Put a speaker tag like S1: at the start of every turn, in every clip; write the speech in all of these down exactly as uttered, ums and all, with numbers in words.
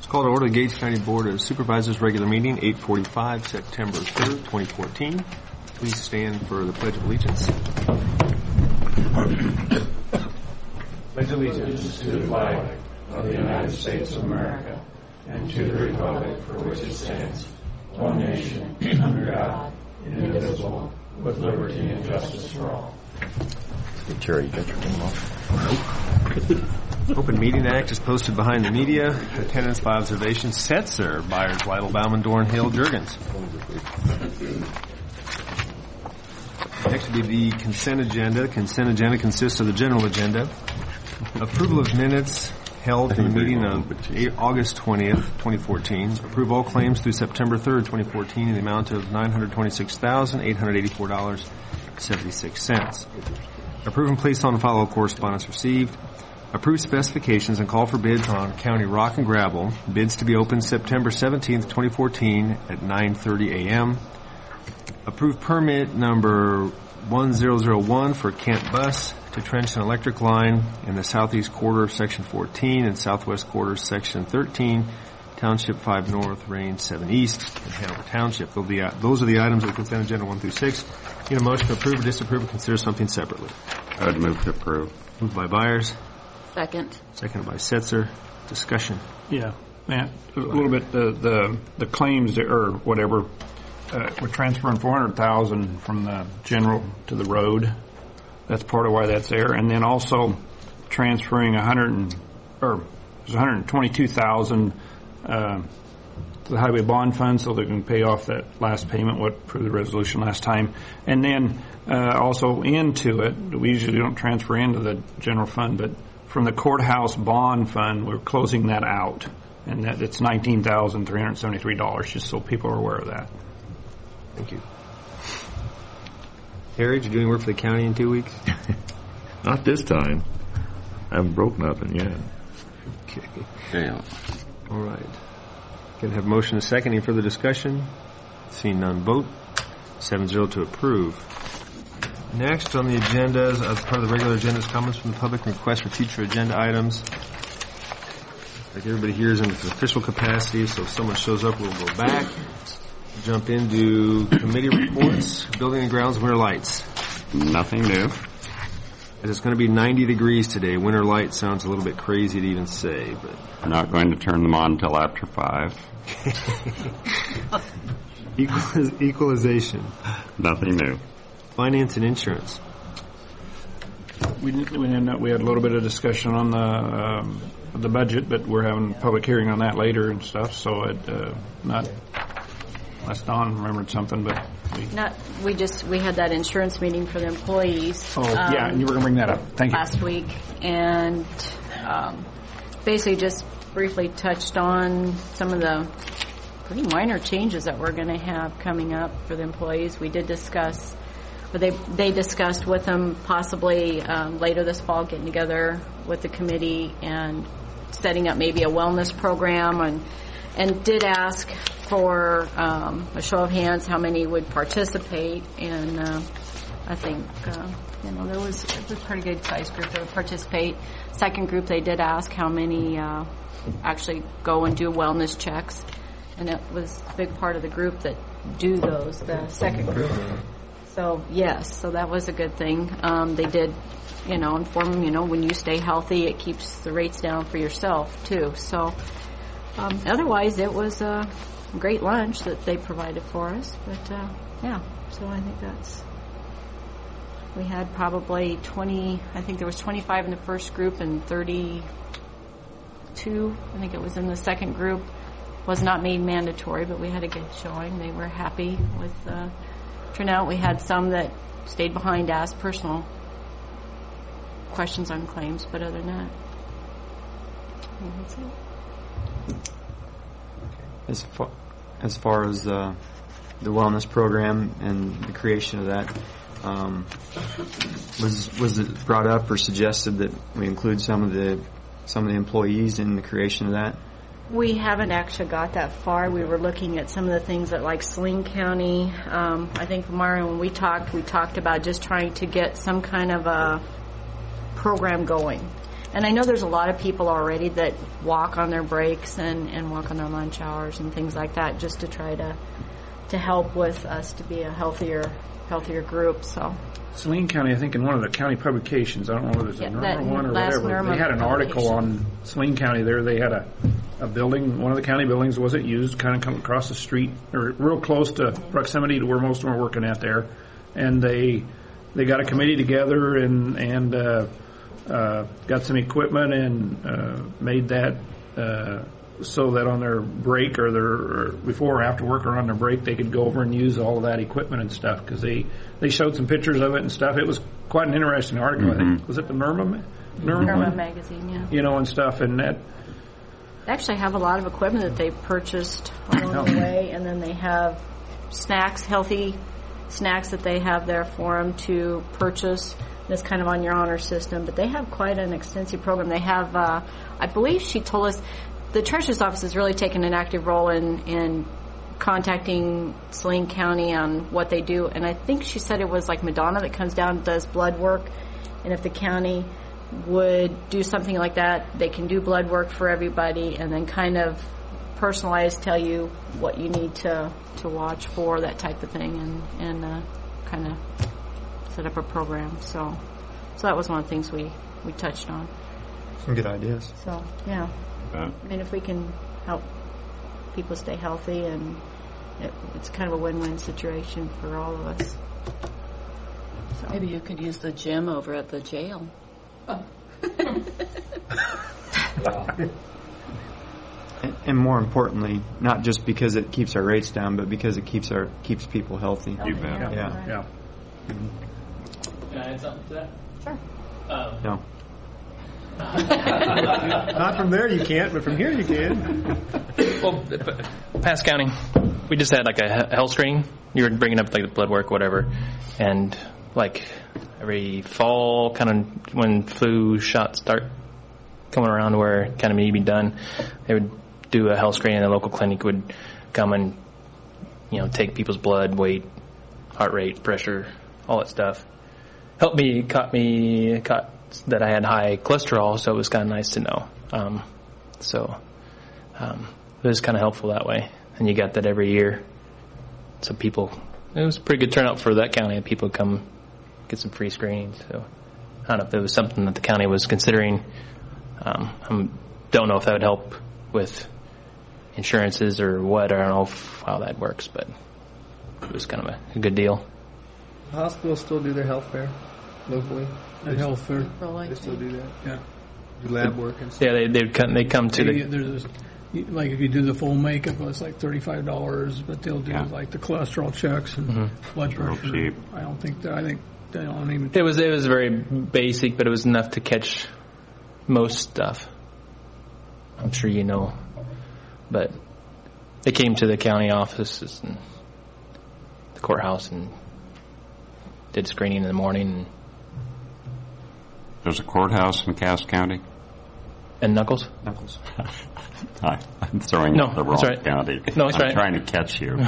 S1: Call to order the Gates County Board of Supervisors regular meeting, eight forty-five, September third, twenty fourteen. Please stand for the Pledge of Allegiance.
S2: Pledge allegiance to the flag of the United States of America and to the republic for which it stands, one nation, under God, indivisible, with liberty and justice for all.
S3: Good, Jerry, you got your name off?
S1: Open Meeting Act is posted behind the media. Attendance by observation. Setzer, Byers, Lytle, Bauman, Dorn, Hill, Jurgens. Next would be the consent agenda. Consent agenda consists of the general agenda. Approval of minutes held in the meeting of August twentieth, twenty fourteen. Approve all claims through September third, twenty fourteen in the amount of nine hundred twenty-six thousand, eight hundred eighty-four dollars and seventy-six cents. Approve and place on file all correspondence received. Approve specifications and call for bids on county rock and gravel. Bids to be opened September seventeenth, twenty fourteen at nine thirty a.m. Approve permit number one zero zero one for Kent Bus to trench an electric line in the southeast quarter of section fourteen and southwest quarter section thirteen, township five north, range seven east, in Hanover Township. Those are the items of the consent agenda one through six. Need a motion to approve or disapprove or consider something separately.
S3: I would move to approve.
S1: Moved by Byers.
S4: Second.
S1: Seconded by Setzer. Discussion.
S2: Yeah, Matt, a little bit, the the, the claims, that, or whatever, uh, we're transferring four hundred thousand dollars from the general to the road. That's part of why that's there. And then also transferring one hundred, or one hundred twenty-two thousand dollars uh, to the highway bond fund so they can pay off that last payment, what for the resolution last time. And then uh, also into it, we usually don't transfer into the general fund, but from the courthouse bond fund, we're closing that out. And that it's nineteen thousand three hundred seventy-three dollars, just so people are aware of that.
S1: Thank you. Harry, did you do any work for the county in two weeks?
S3: Not this time. I haven't broke nothing yet.
S1: Okay.
S3: Yeah.
S1: All right. Can I have a motion and a second? Any further discussion? Seeing none, vote. seven zero to approve. Next on the agenda, as part of the regular agenda, is comments from the public and requests for future agenda items. Like everybody here is in official capacity, so if someone shows up, we'll go back. Jump into committee reports, building and grounds, winter lights.
S3: Nothing new.
S1: It's going to be ninety degrees today. Winter light sounds a little bit crazy to even say, but
S3: We're not going to turn them on until after five.
S1: Equaliz- equalization.
S3: Nothing new.
S1: Finance and insurance.
S2: We didn't, we didn't, we had a little bit of discussion on the um, the budget, but we're having a public hearing on that later and stuff. So it uh, not unless Don remembered something, but we,
S4: Not. We just we had that insurance meeting for the employees.
S2: oh yeah,
S4: um,
S2: and you were going to bring that up. Thank you.
S4: Last week, and um, basically just briefly touched on some of the pretty minor changes that we're going to have coming up for the employees. We did discuss. But they they discussed with them possibly um, later this fall getting together with the committee and setting up maybe a wellness program, and and did ask for um, a show of hands how many would participate. And uh, I think uh, you know there was it was a pretty good sized group that would participate. Second group, they did ask how many uh, actually go and do wellness checks, and it was a big part of the group that do those. The second group. So, yes, so that was a good thing. Um, they did, you know, inform them, you know, when you stay healthy, it keeps the rates down for yourself, too. So, um, otherwise, it was a great lunch that they provided for us. But, uh, yeah, so I think that's, we had probably twenty, I think there was twenty-five in the first group and thirty-two, I think it was in the second group. Was not made mandatory, but we had a good showing. They were happy with uh turnout. We had some that stayed behind, asked personal questions on claims, but other than that, that's it.
S5: As far as, far as uh, the wellness program and the creation of that, um, was was it brought up or suggested that we include some of the some of the employees in the creation of that?
S4: We haven't actually got that far. We were looking at some of the things that, like Saline County. Um, I think, Mario, when we talked, we talked about just trying to get some kind of a program going. And I know there's a lot of people already that walk on their breaks and, and walk on their lunch hours and things like that, just to try to to help with us to be a healthier healthier group. So
S2: Saline County, I think in one of the county publications, I don't know whether it's
S4: Yeah,
S2: a
S4: that
S2: NERMA one or
S4: last
S2: whatever,
S4: NERMA
S2: they had an article
S4: publication.
S2: on Saline County there. They had a, a building, one of the county buildings wasn't used, kind of come across the street, or real close to proximity to where most of them are working at there. And they they got a committee together and, and uh, uh, got some equipment and uh, made that uh, so that on their break or their or before or after work or on their break they could go over and use all of that equipment and stuff, because they, they showed some pictures of it and stuff. It was quite an interesting article.
S3: Mm-hmm.
S2: I think was it the NERMA NERMA,
S4: NERMA
S2: one?
S4: magazine, yeah.
S2: You know, and stuff, and that
S4: They actually have a lot of equipment that they purchased along the way, and then they have snacks, healthy snacks that they have there for them to purchase. That's kind of on your honor system, but they have quite an extensive program. They have, uh, I believe she told us, the Treasurer's Office has really taken an active role in, in contacting Saline County on what they do, and I think she said it was like Madonna that comes down and does blood work, and if the county would do something like that, they can do blood work for everybody and then kind of personalize, tell you what you need to, to watch for, that type of thing, and, and uh, kind of set up a program. So so that was one of the things we, we touched on.
S5: Some good ideas.
S4: So, yeah.
S3: Uh,
S4: I mean, if we can help people stay healthy, and it, it's kind of a win-win situation for all of us. So.
S6: Maybe you could use the gym over at the jail.
S5: And, and more importantly, not just because it keeps our rates down, but because it keeps our keeps people healthy.
S3: You bet.
S4: Yeah.
S5: Yeah.
S2: yeah.
S7: Can I add something to that?
S4: Sure.
S7: Um,
S5: No.
S1: Not from there you can't, but from here you can.
S7: well, Pass County, we just had like a he- health screening. You were bringing up like the blood work, whatever, and like every fall, kind of when flu shots start coming around where it kind of need to be done, they would do a health screening, and the local clinic would come and, you know, take people's blood, weight, heart rate, pressure, all that stuff. Helped me, caught me, caught that I had high cholesterol, so it was kind of nice to know. Um, so um, it was kind of helpful that way. And you got that every year. So people, it was a pretty good turnout for that county, and people would come get some free screenings. So I don't know if it was something that the county was considering. Um, I don't know if that would help with insurances or what. I don't know if, how that works, but it was kind of a, a good deal.
S1: Hospitals still do their health fair locally.
S8: At health fair.
S1: They still do that.
S8: Yeah.
S1: Do lab work and stuff.
S7: Yeah, they they'd come, they come to
S8: They-
S7: the
S8: There's this, you- like if you do the full makeup, it's like thirty-five dollars, but they'll do
S3: Yeah.
S8: like the cholesterol checks and
S7: Mm-hmm.
S8: blood
S3: Real
S8: pressure.
S3: cheap.
S8: I don't think that, I think they don't even.
S7: It was it was very basic, but it was enough to catch most stuff. I'm sure you know, but they came to the county offices and the courthouse and did screening in the morning and,
S3: There's a courthouse in Cass County.
S7: and Knuckles.
S5: Knuckles.
S3: I, I'm throwing
S7: No,
S3: out the
S7: that's
S3: wrong
S7: right.
S3: county.
S7: No, that's
S3: I'm
S7: right.
S3: trying to catch you.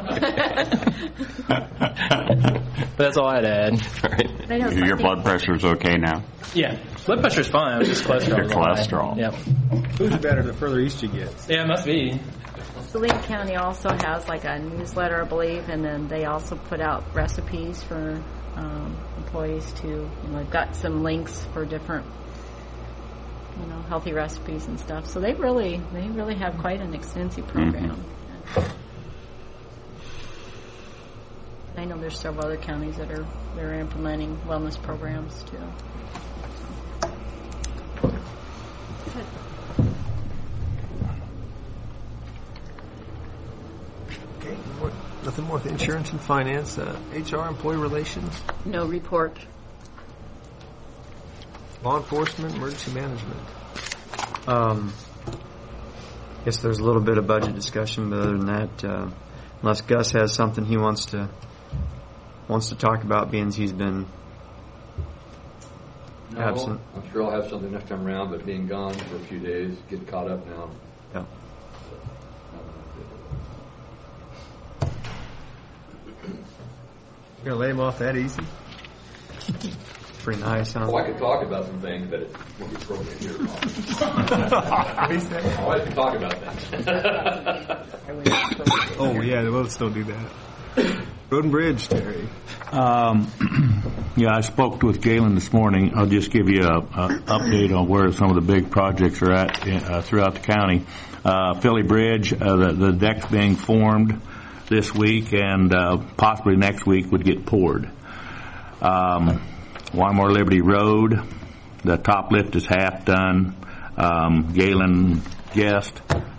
S7: But that's all I'd add.
S4: I know
S3: Your
S4: something-
S3: blood pressure's okay now?
S7: Yeah, blood pressure's fine. It's just cholesterol.
S3: Your cholesterol.
S7: Yeah,
S1: Food's better the further east you get.
S7: yeah, it must be.
S4: Saline County also has like a newsletter, I believe, and then they also put out recipes for um, employees to, you know, they've got some links for different, you know, healthy recipes and stuff. So they really, they really have quite an extensive program. I know there's several other counties that are they're implementing wellness programs too.
S1: Okay. More- Nothing more with insurance and finance. Uh, H R, employee relations,
S6: No report.
S1: law enforcement, emergency management.
S5: Um, I guess there's a little bit of budget discussion, but other than that, uh, unless Gus has something he wants to wants to talk about, being as he's been
S9: No,
S5: absent.
S9: I'm sure I'll have something next time around, but being gone for a few days, get caught up now.
S5: Yeah.
S1: You're gonna lay him off that easy?
S5: pretty nice, huh?
S9: Well, I could talk about some things, but it won't be appropriate here. Oh, I can talk about things.
S1: Oh, yeah, well, let's don't do that. Road and Bridge, Terry.
S10: Um, yeah, I spoke with Galen this morning. I'll just give you a, a update on where some of the big projects are at uh, throughout the county. Uh, Philly Bridge, uh, the, the deck's being formed this week, and uh, possibly next week would get poured. Um, One More Liberty Road, the top lift is half done. Um, Galen guessed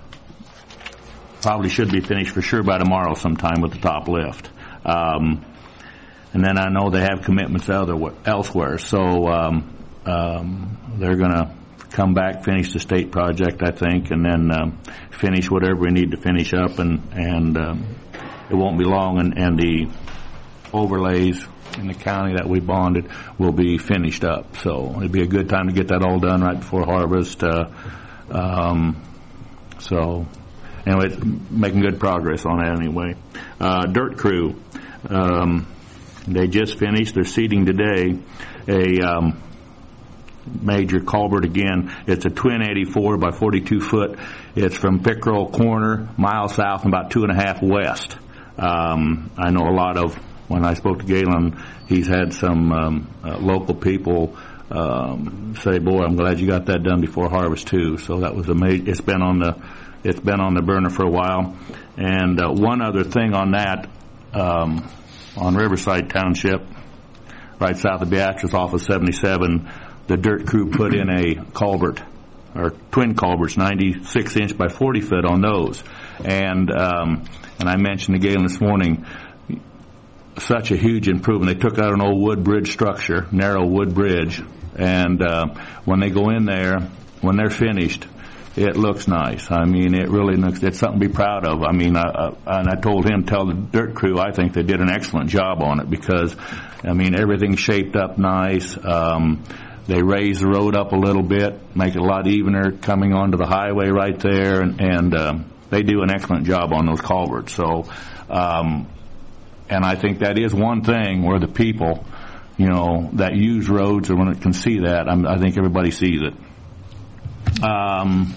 S10: probably should be finished for sure by tomorrow sometime with the top lift. Um, and then I know they have commitments other elsewhere, so um, um, they're going to come back, finish the state project, I think, and then um, finish whatever we need to finish up, and and um, it won't be long, and, and the overlays in the county that we bonded will be finished up. So it'd be a good time to get that all done right before harvest. Uh, um, so anyway, making good progress on that anyway. Uh, Dirt Crew, um, they just finished. They're seeding today a um, major culvert again. It's a twin eighty-four by forty-two foot. It's from Pickerel Corner, mile south and about two and a half west. Um, I know a lot of, when I spoke to Galen, he's had some um, uh, local people um, say, "Boy, I'm glad you got that done before harvest too." So that was amazing. It's been on the it's been on the burner for a while. And uh, one other thing on that, um, on Riverside Township, right south of Beatrice, off of seventy-seven, the Dirt Crew put in a culvert, or twin culverts, ninety-six inch by forty foot on those. And um, and I mentioned to Galen this morning, such a huge improvement. They took out an old wood bridge structure, narrow wood bridge, and uh, when they go in there, when they're finished, it looks nice. I mean, it really looks, it's something to be proud of. I mean, I, I, and I told him, tell the Dirt Crew, I think they did an excellent job on it, because, I mean, everything's shaped up nice. Um, they raise the road up a little bit, make it a lot evener coming onto the highway right there, and, and um, they do an excellent job on those culverts. So, um, and I think that is one thing where the people, you know, that use roads, or when it can see that, I'm, I think everybody sees it. Um,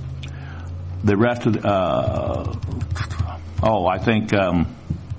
S10: the rest of the, uh, oh, I think um,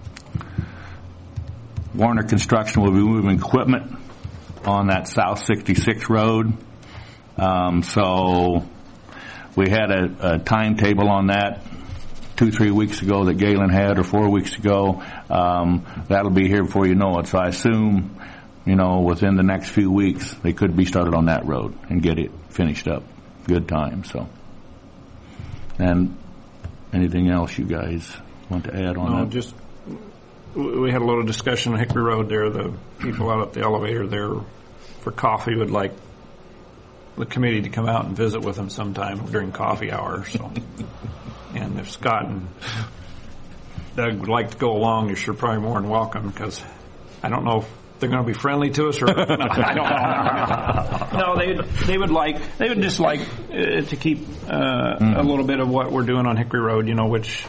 S10: Warner Construction will be moving equipment on that South sixty-six road. Um, so we had a, a timetable on that two, three weeks ago that Galen had, or four weeks ago. Um, that'll be here before you know it. So I assume, you know, within the next few weeks, they could be started on that road and get it finished up. Good time. So, and anything else you guys want to add on
S2: no,
S10: that?
S2: Just we had a little discussion on Hickory Road there. The people out at the elevator there for coffee would like the committee to come out and visit with them sometime during coffee hours. So, and if Scott and Doug would like to go along, you're sure probably more than welcome, because I don't know if they're going to be friendly to us, or no, I don't know. No, they they would like they would just like uh, to keep uh, mm. a little bit of what we're doing on Hickory Road, you know, which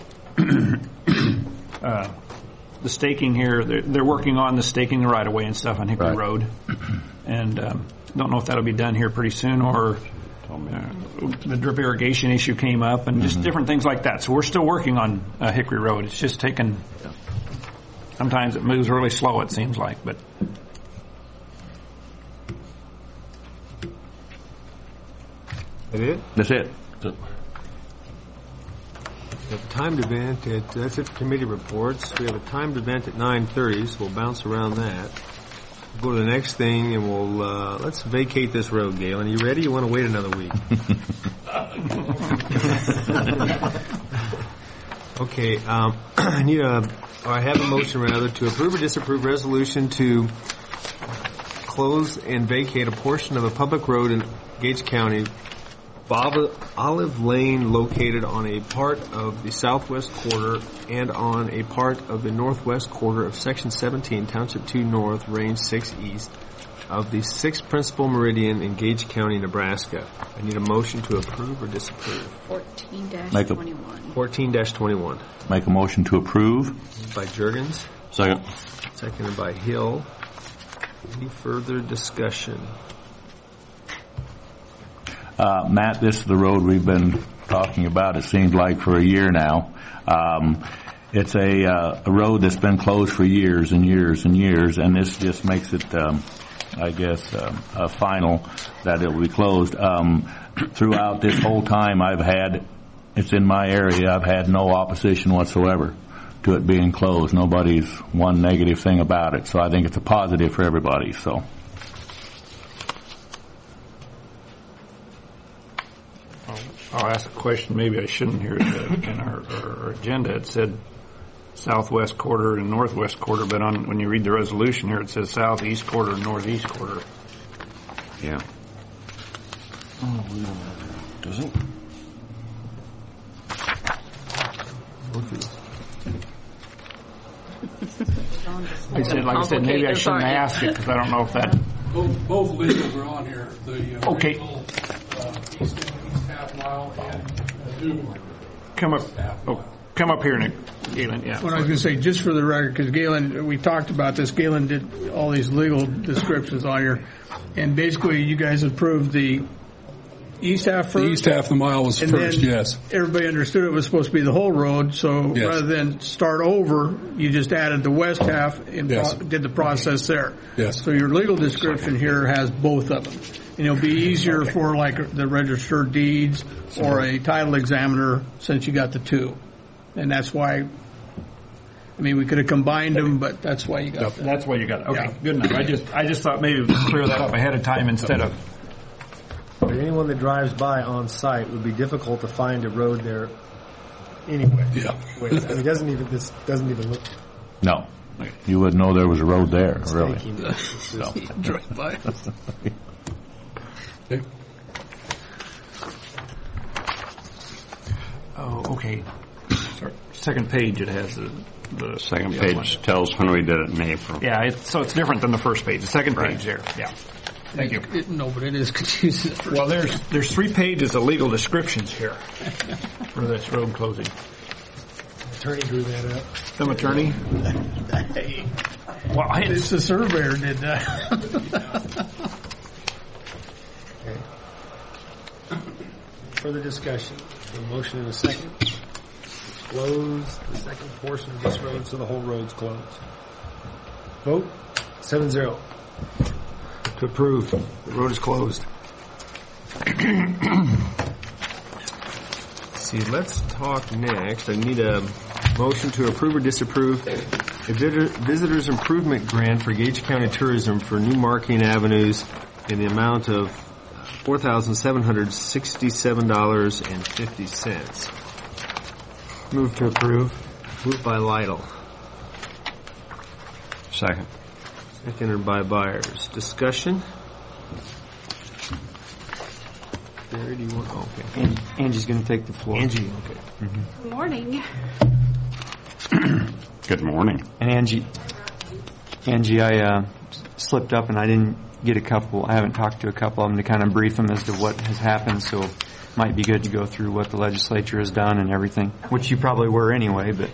S2: uh, the staking here, they're, they're working on the staking the right of way and stuff on Hickory
S10: right.
S2: Road, and um, don't know if that'll be done here pretty soon, or uh, the drip irrigation issue came up, and just mm-hmm. different things like that. So we're still working on uh, Hickory Road. It's just taken. Yeah. Sometimes it moves really slow, it seems like, but.
S1: That it?
S10: That's it.
S1: We have a timed event. At, that's it for committee reports. We have a timed event at nine thirty, so we'll bounce around that. We'll go to the next thing, and we'll uh, let's vacate this road, Galen. Are you ready? You want to wait another week? Okay. Um, I need a. Or I have a motion, rather, to approve or disapprove resolution to close and vacate a portion of a public road in Gage County, Olive Lane, located on a part of the southwest quarter and on a part of the northwest quarter of Section seventeen, Township two North, Range six East, of the sixth Principal Meridian in Gage County, Nebraska. I need a motion to approve or disapprove.
S6: fourteen dash twenty-one.
S1: fourteen dash twenty-one.
S10: Make a motion to approve.
S1: By Juergens.
S3: Second.
S1: Seconded by Hill. Any further discussion?
S10: Uh, Matt, this is the road we've been talking about, it seems like, for a year now. Um, it's a, uh, a road that's been closed for years and years and years, and this just makes it, um, I guess, um, uh, final that it will be closed. Um, throughout this whole time I've had, it's in my area, I've had no opposition whatsoever to it being closed. Nobody's one negative thing about it, so I think it's a positive for everybody. So.
S2: I'll ask a question. Maybe I shouldn't hear it in our, our agenda. It said southwest quarter and northwest quarter, but on when you read the resolution here, it says southeast quarter and northeast quarter.
S3: Yeah.
S1: Oh, does it?
S2: I said, like I said, maybe I shouldn't ask it because I don't know if that.
S8: Both, both legals are on here. The uh,
S2: okay.
S8: legal, uh, east, east half mile and uh, new
S2: Come up. Oh, come up here, Nick. Galen, yeah.
S8: What I was going to say, just for the record, because Galen, we talked about this. Galen did all these legal descriptions on here, and basically, you guys approved the east half first.
S11: The east half of the mile was
S8: and
S11: first,
S8: then
S11: yes.
S8: Everybody understood it was supposed to be the whole road, so
S11: yes.
S8: rather than start over, you just added the west half and
S11: yes.
S8: pro- did the process there.
S11: Yes.
S8: So your legal description here has both of them. And it'll be easier okay. for like the registered deeds or a title examiner since you got the two. And that's why, I mean, we could have combined them, but that's why you got
S2: yep.
S8: that.
S2: That's why you got it. Okay,
S8: yeah.
S2: good enough. I just, I just thought maybe we could clear that up ahead of time instead of.
S1: But anyone that drives by on site would be difficult to find a road there anyway.
S11: Yeah.
S1: Wait, I mean, it doesn't even, this doesn't even look.
S10: No. You wouldn't know there was a road there, really.
S8: So. Drive by.
S11: Okay.
S2: Oh, okay. Second page, it has the, the
S12: second
S2: the
S12: page tells when we did it in April.
S2: Yeah, it, so it's different than the first page. The second
S12: right.
S2: page there. Yeah. Thank you.
S8: It, no, but it is confusing.
S2: Well, there's there's three pages of legal descriptions here for this road closing.
S1: Attorney drew that up.
S2: Some attorney.
S8: Hey.
S2: Well, I,
S8: it's the surveyor did that.
S1: Okay. Further discussion. A motion in a second. Close the second portion of this road so the whole road's closed. Vote seven zero.
S2: To approve. The road is closed.
S1: See, let's talk next. I need a motion to approve or disapprove a visitor, visitor's improvement grant for Gage County Tourism for new marketing avenues in the amount of four thousand seven hundred sixty-seven dollars and fifty cents.
S12: Move to approve.
S1: Moved by Lytle.
S12: Second.
S1: Seconded by Byers. Discussion? Barry, do you want? Oh, okay.
S5: Angie, Angie's going to take the floor.
S1: Angie, okay.
S6: Mm-hmm. Good morning.
S12: Good morning.
S5: And Angie, Angie, I uh, slipped up and I didn't get a couple. I haven't talked to a couple of them to kind of brief them as to what has happened. So it might be good to go through what the legislature has done and everything, which you probably were anyway, but.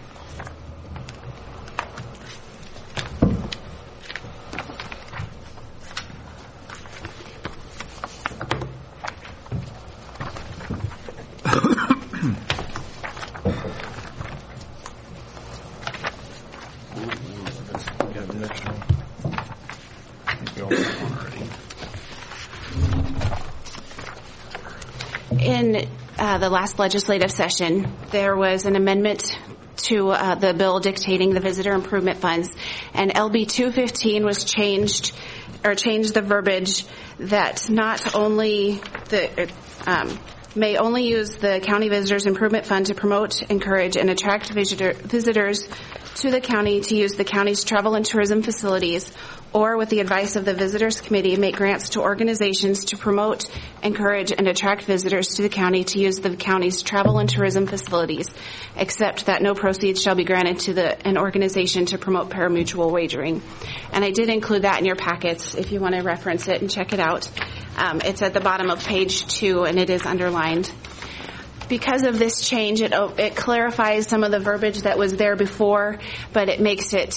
S6: In uh, the last legislative session, there was an amendment to uh, the bill dictating the visitor improvement funds, and L B two fifteen was changed, or changed the verbiage that not only the um, may only use the county visitors improvement fund to promote, encourage, and attract visitor, visitors to the county to use the county's travel and tourism facilities, or with the advice of the Visitors Committee, make grants to organizations to promote, encourage, and attract visitors to the county to use the county's travel and tourism facilities, except that no proceeds shall be granted to the, an organization to promote pari-mutuel wagering. And I did include that in your packets if you want to reference it and check it out. Um, it's at the bottom of page two, and it is underlined. Because of this change, it, it clarifies some of the verbiage that was there before, but it makes it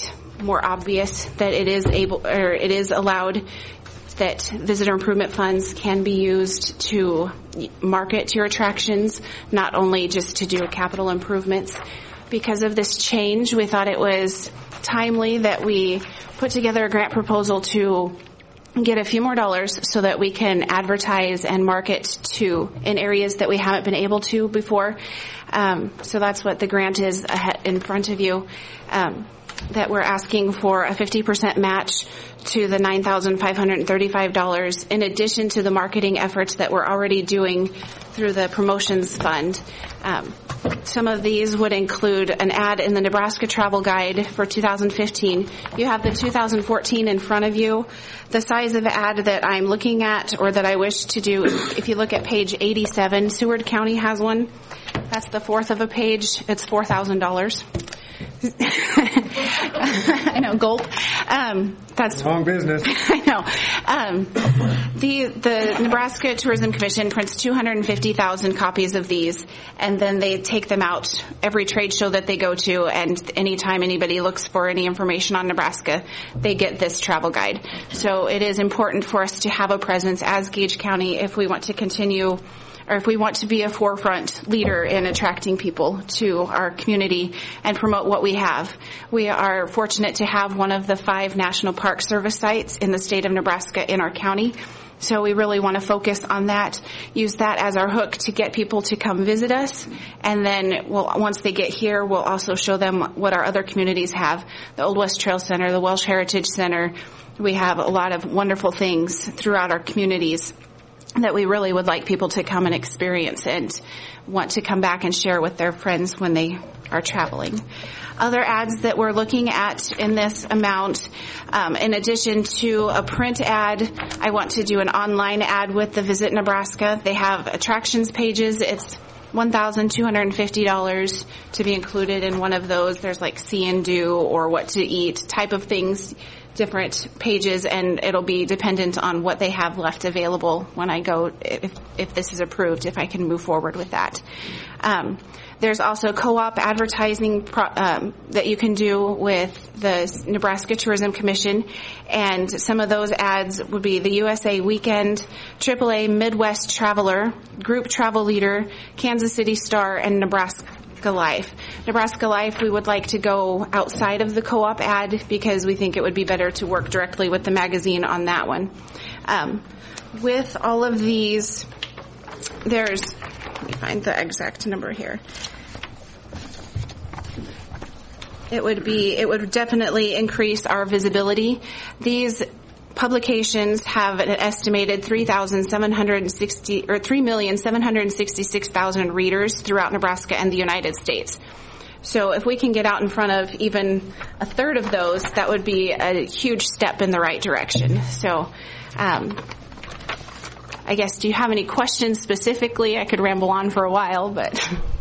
S6: more obvious that it is able, or it is allowed that visitor improvement funds can be used to market your attractions, not only just to do capital improvements. Because of this change, we thought it was timely that we put together a grant proposal to get a few more dollars so that we can advertise and market to in areas that we haven't been able to before. Um, so that's what the grant is ahead in front of you. Um, that we're asking for a fifty percent match to the nine thousand five hundred thirty-five dollars in addition to the marketing efforts that we're already doing through the promotions fund. Um, some of these would include an ad in the Nebraska Travel Guide for two thousand fifteen. You have the two thousand fourteen in front of you. The size of ad that I'm looking at or that I wish to do, if you look at page eighty-seven, Seward County has one. That's the fourth of a page. It's four thousand dollars. I know, gulp. Um, that's
S1: wrong business.
S6: I know. Um, the the Nebraska Tourism Commission prints two hundred fifty thousand copies of these, and then they take them out every trade show that they go to, and anytime anybody looks for any information on Nebraska, they get this travel guide. So it is important for us to have a presence as Gage County if we want to continue, or if we want to be a forefront leader in attracting people to our community and promote what we have. We are fortunate to have one of the five National Park Service sites in the state of Nebraska in our county. So we really want to focus on that, use that as our hook to get people to come visit us. And then we'll, once they get here, we'll also show them what our other communities have. The Old West Trail Center, the Welsh Heritage Center. We have a lot of wonderful things throughout our communities that we really would like people to come and experience and want to come back and share with their friends when they are traveling. Other ads that we're looking at in this amount, um, in addition to a print ad, I want to do an online ad with the Visit Nebraska. They have attractions pages. It's one thousand two hundred fifty dollars to be included in one of those. There's like see and do or what to eat type of things, different pages, and it'll be dependent on what they have left available when I go, if, if this is approved, if I can move forward with that. Um, there's also co-op advertising pro, um, that you can do with the Nebraska Tourism Commission, and some of those ads would be the U S A Weekend, triple A Midwest Traveler, Group Travel Leader, Kansas City Star, and Nebraska Life. Nebraska Life, we would like to go outside of the co-op ad because we think it would be better to work directly with the magazine on that one. Um, with all of these, there's, let me find the exact number here. It would be, it would definitely increase our visibility. These publications have an estimated three thousand seven hundred sixty or three million seven hundred sixty-six thousand readers throughout Nebraska and the United States. So if we can get out in front of even a third of those, that would be a huge step in the right direction. So um, I guess, do you have any questions specifically? I could ramble on for a while, but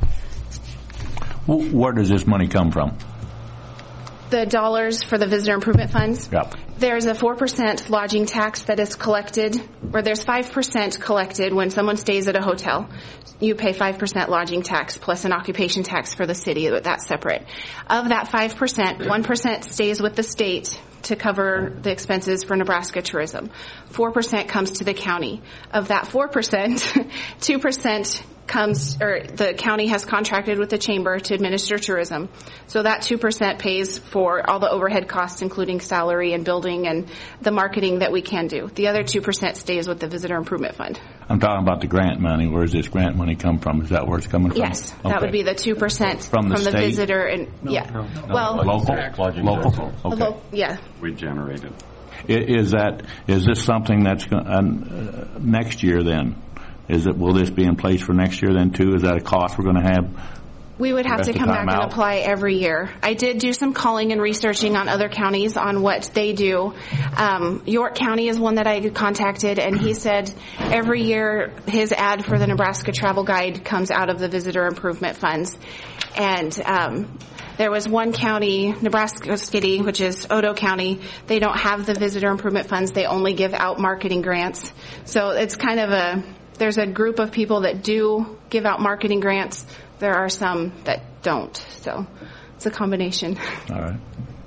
S10: Where does this money come from?
S6: the dollars for the visitor improvement funds.
S10: Yep.
S6: There's a four percent lodging tax that is collected, or there's five percent collected when someone stays at a hotel. You pay five percent lodging tax plus an occupation tax for the city, but that's separate. Of that five percent, one percent stays with the state to cover the expenses for Nebraska tourism. four percent comes to the county. Of that four percent, two percent comes, or the county has contracted with the chamber to administer tourism. So that two percent pays for all the overhead costs, including salary and building and the marketing that we can do. The other two percent stays with the Visitor Improvement Fund.
S10: I'm talking about the grant money. Where does this grant money come from? Is that where it's coming from?
S6: Yes,
S10: Okay.
S6: that would be the two percent
S10: From the
S6: from the
S10: state?
S6: visitor and, yeah.
S10: No,
S6: Well,
S10: Local?
S12: Lodging
S10: Local?
S12: tax.
S10: Okay.
S6: Lo- yeah.
S12: We generated.
S10: I- Is that, is this something that's, go- uh, next year then? Is it, will this be in place for next year then too? Is that a cost we're going to have?
S6: We would have
S10: Rest
S6: to
S10: of
S6: come back
S10: time
S6: and
S10: out?
S6: apply every year. I did do some calling and researching on other counties on what they do. Um, York County is one that I contacted, and he said every year his ad for the Nebraska Travel Guide comes out of the Visitor Improvement Funds. And um, there was one county, Nebraska City, which is Odo County. They don't have the Visitor Improvement Funds. They only give out marketing grants. So it's kind of a, there's a group of people that do give out marketing grants. There are some that don't. So it's a combination.
S10: All right.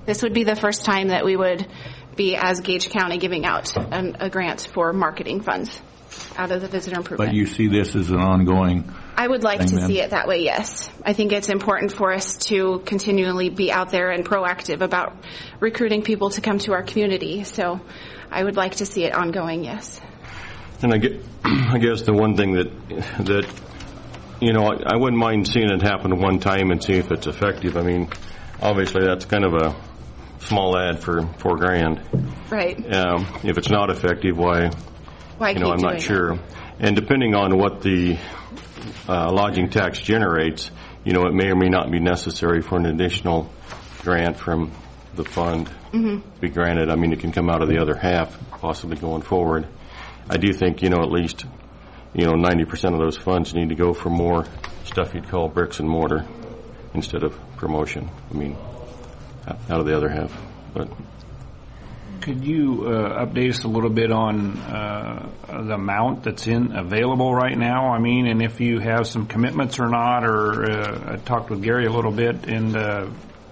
S6: This would be the first time that we would be, as Gage County, giving out an, a grant for marketing funds out of the visitor improvement.
S10: But you see this as an ongoing.
S6: I would like
S10: thing,
S6: to
S10: then?
S6: see it that way, yes. I think it's important for us to continually be out there and proactive about recruiting people to come to our community. So I would like to see it ongoing, yes.
S11: And I, get, I guess the one thing that, that you know, I, I wouldn't mind seeing it happen one time and see if it's effective. I mean, obviously that's kind of a small ad for four grand.
S6: Right.
S11: Um, if it's not effective, why,
S6: Why
S11: you know,
S6: keep
S11: I'm not
S6: doing
S11: sure.
S6: it?
S11: And depending on what the uh, lodging tax generates, you know, it may or may not be necessary for an additional grant from the fund
S6: Mm-hmm.
S11: to be granted. I mean, it can come out of the other half, possibly going forward. I do think, you know, at least, you know, ninety percent of those funds need to go for more stuff you'd call bricks and mortar instead of promotion. I mean, out of the other half. But
S2: Could you uh, update us a little bit on uh, the amount that's in available right now? I mean, and if you have some commitments or not, or uh, I talked with Gary a little bit, and uh,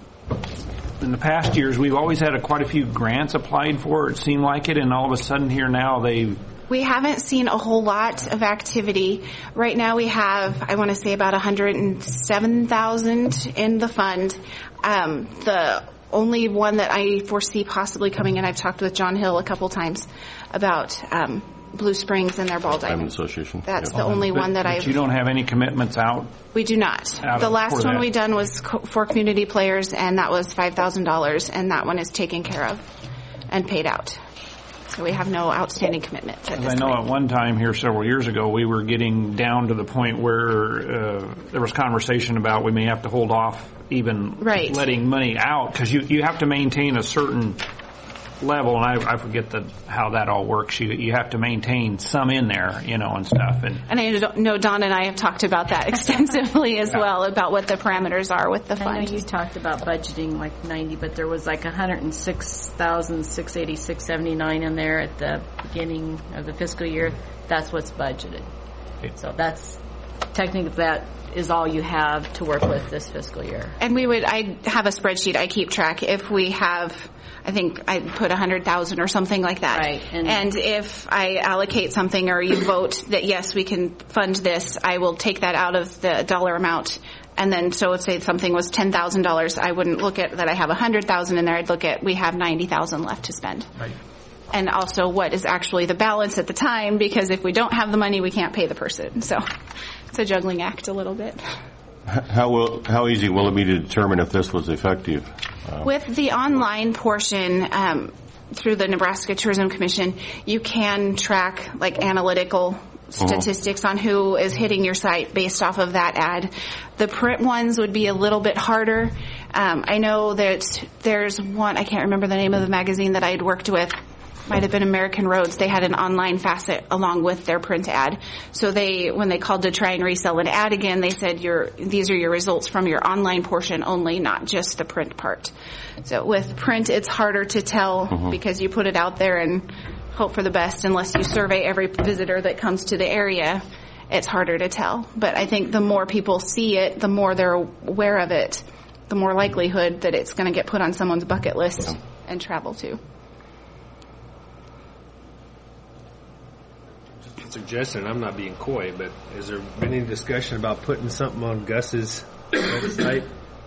S2: in the past years, we've always had a, quite a few grants applied for, it seemed like it, and all of a sudden here now they've
S6: We haven't seen a whole lot of activity. Right now we have, I want to say, about one hundred seven thousand in the fund. Um, the only one that I foresee possibly coming in, I've talked with John Hill a couple times about um, Blue Springs and their ball
S11: Diamond
S6: diamond.
S11: Association.
S6: That's
S11: yeah.
S6: the only
S2: but,
S6: one that
S2: but
S6: I've...
S2: you don't have any commitments out?
S6: We do not.
S2: Out
S6: The
S2: of-
S6: last
S2: for
S6: one
S2: that.
S6: we done was co- for community players, and that was five thousand dollars, and that one is taken care of and paid out. So we have no outstanding commitments at
S2: As
S6: this
S2: I know
S6: point.
S2: at one time here several years ago, we were getting down to the point where uh, there was conversation about we may have to hold off even
S6: Right.
S2: letting money out because you, you have to maintain a certain level, and I, I forget the, how that all works. You you have to maintain some in there, you know, and stuff. And
S6: And I don't- know Don and I have talked about that extensively as
S2: Yeah.
S6: well, about what the parameters are with the
S4: I know
S6: fund.
S4: you talked about budgeting like ninety, but there was like one hundred six thousand six hundred eighty-six dollars and seventy-nine cents in there at the beginning of the fiscal year. That's what's budgeted. So that's technically that is all you have to work with this fiscal year.
S6: And we would, I have a spreadsheet I keep track. If we have, I think I put one hundred thousand or something like that.
S4: Right, and-
S6: And if I allocate something or you vote that yes, we can fund this, I will take that out of the dollar amount. And then, so if say something was ten thousand dollars, I wouldn't look at that I have one hundred thousand in there. I'd look at we have ninety thousand left to spend.
S2: Right.
S6: And also what is actually the balance at the time, because if we don't have the money, we can't pay the person. So it's a juggling act a little bit.
S11: How will how easy will it be to determine if this was effective? Uh,
S6: With the online portion, um, through the Nebraska Tourism Commission, you can track like analytical statistics on who is hitting your site based off of that ad. The print ones would be a little bit harder. Um, I know that there's one, I can't remember the name of the magazine that I had worked with. Might have been American Roads. They had an online facet along with their print ad. So they, when they called to try and resell an ad again, they said, your, these are your results from your online portion only, not just the print part. So with print, it's harder to tell
S11: Mhm.
S6: because you put it out there and hope for the best. Unless you survey every visitor that comes to the area, it's harder to tell. But I think the more people see it, the more they're aware of it, the more likelihood that it's going to get put on someone's bucket list and travel to.
S1: Suggestion, I'm not being coy, but has there been any discussion about putting something on Gus's website?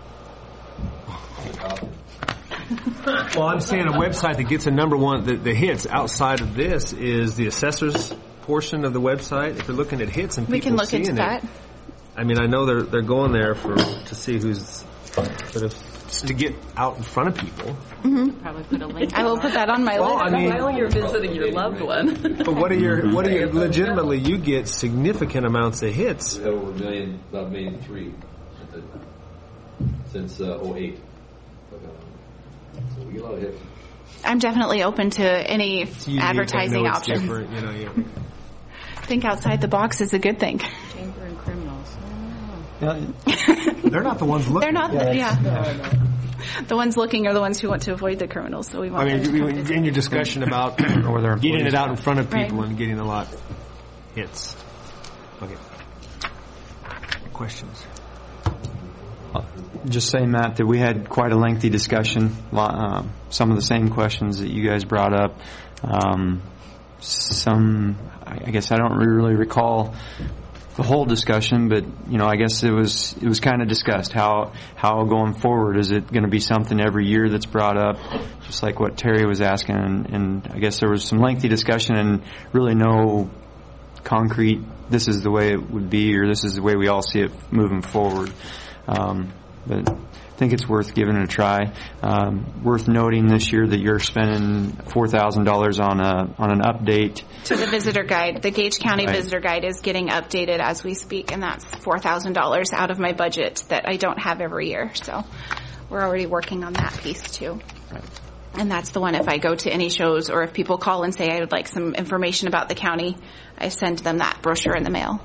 S1: Well, I'm saying a website that gets a number one, that the hits outside of this is the assessor's portion of the website. If they're looking at hits and people
S6: We can look
S1: seeing
S6: into
S1: it,
S6: that.
S1: I mean, I know they're they're going there for to see who's, but if to get out in front of people.
S4: Probably put a link.
S6: I will put that on my
S1: Well,
S6: list.
S1: I mean,
S13: While you're visiting your loved one.
S1: but what are your what are your legitimately? You get significant amounts of hits.
S9: We have over a million, about a million three since uh, oh eight. So we get a lot of hits.
S6: I'm definitely open to any
S1: It's unique.
S6: advertising
S1: I know it's
S6: options.
S1: different, you know, you-
S6: Think outside the box is a good thing.
S4: Chamber and criminals.
S1: They're not the ones looking.
S6: They're not, yeah. The ones looking are the ones who want to avoid the criminals. So we want.
S1: I mean,
S6: them
S1: you-
S6: to
S1: you-
S6: visit.
S1: in your discussion about
S5: Or their
S1: getting
S5: employees.
S1: it out in front of people
S6: Right.
S1: and getting a lot hits. Okay. Questions?
S5: Just say, Matt, that we had quite a lengthy discussion. Uh, some of the same questions that you guys brought up. Um, some, I guess I don't really recall the whole discussion, but you know, I guess it was it was kind of discussed how how going forward, is it going to be something every year that's brought up, just like what Terry was asking, and, and I guess there was some lengthy discussion and really no concrete. This is the way it would be, or this is the way we all see it moving forward. Um, but I think it's worth giving it a try. Um, worth noting this year that you're spending four thousand dollars on a on an update
S6: to the visitor guide. The Gage County
S5: right.
S6: Visitor Guide is getting updated as we speak, and that's four thousand dollars out of my budget that I don't have every year. So we're already working on that piece too.
S5: Right.
S6: And that's the one, if I go to any shows or if people call and say I would like some information about the county, I send them that brochure in the mail.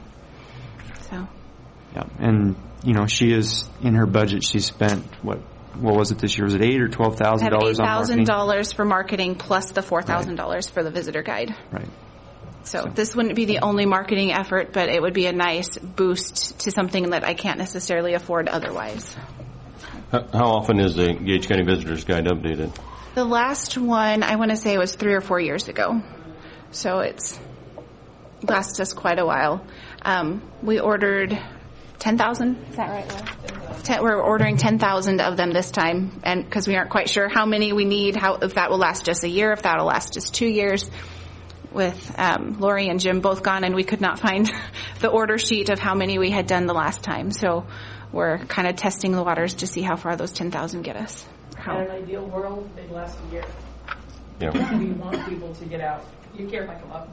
S6: So.
S5: Yeah, and you know, she is in her budget. She spent what? What was it this year? Was it eight or twelve thousand dollars on
S6: marketing? Eight thousand
S5: marketing?
S6: dollars for marketing plus the four thousand dollars right. for the visitor guide.
S5: Right.
S6: So, so this wouldn't be the only marketing effort, but it would be a nice boost to something that I can't necessarily afford otherwise.
S11: How, how often is the Gage County Visitors Guide updated?
S6: The last one, I want to say, was three or four years ago. So it's lasted us quite a while. Um, we ordered ten thousand. Is that right, Laura? Ten, we're ordering ten thousand of them this time, and because we aren't quite sure how many we need, how if that will last us a year, if that will last us two years. With um, Lori and Jim both gone, and we could not find the order sheet of how many we had done the last time. So we're kind of testing the waters to see how far those ten thousand get us.
S13: In an ideal world, they'd last a year.
S11: Yeah.
S13: We want people to get out. You care if I come up.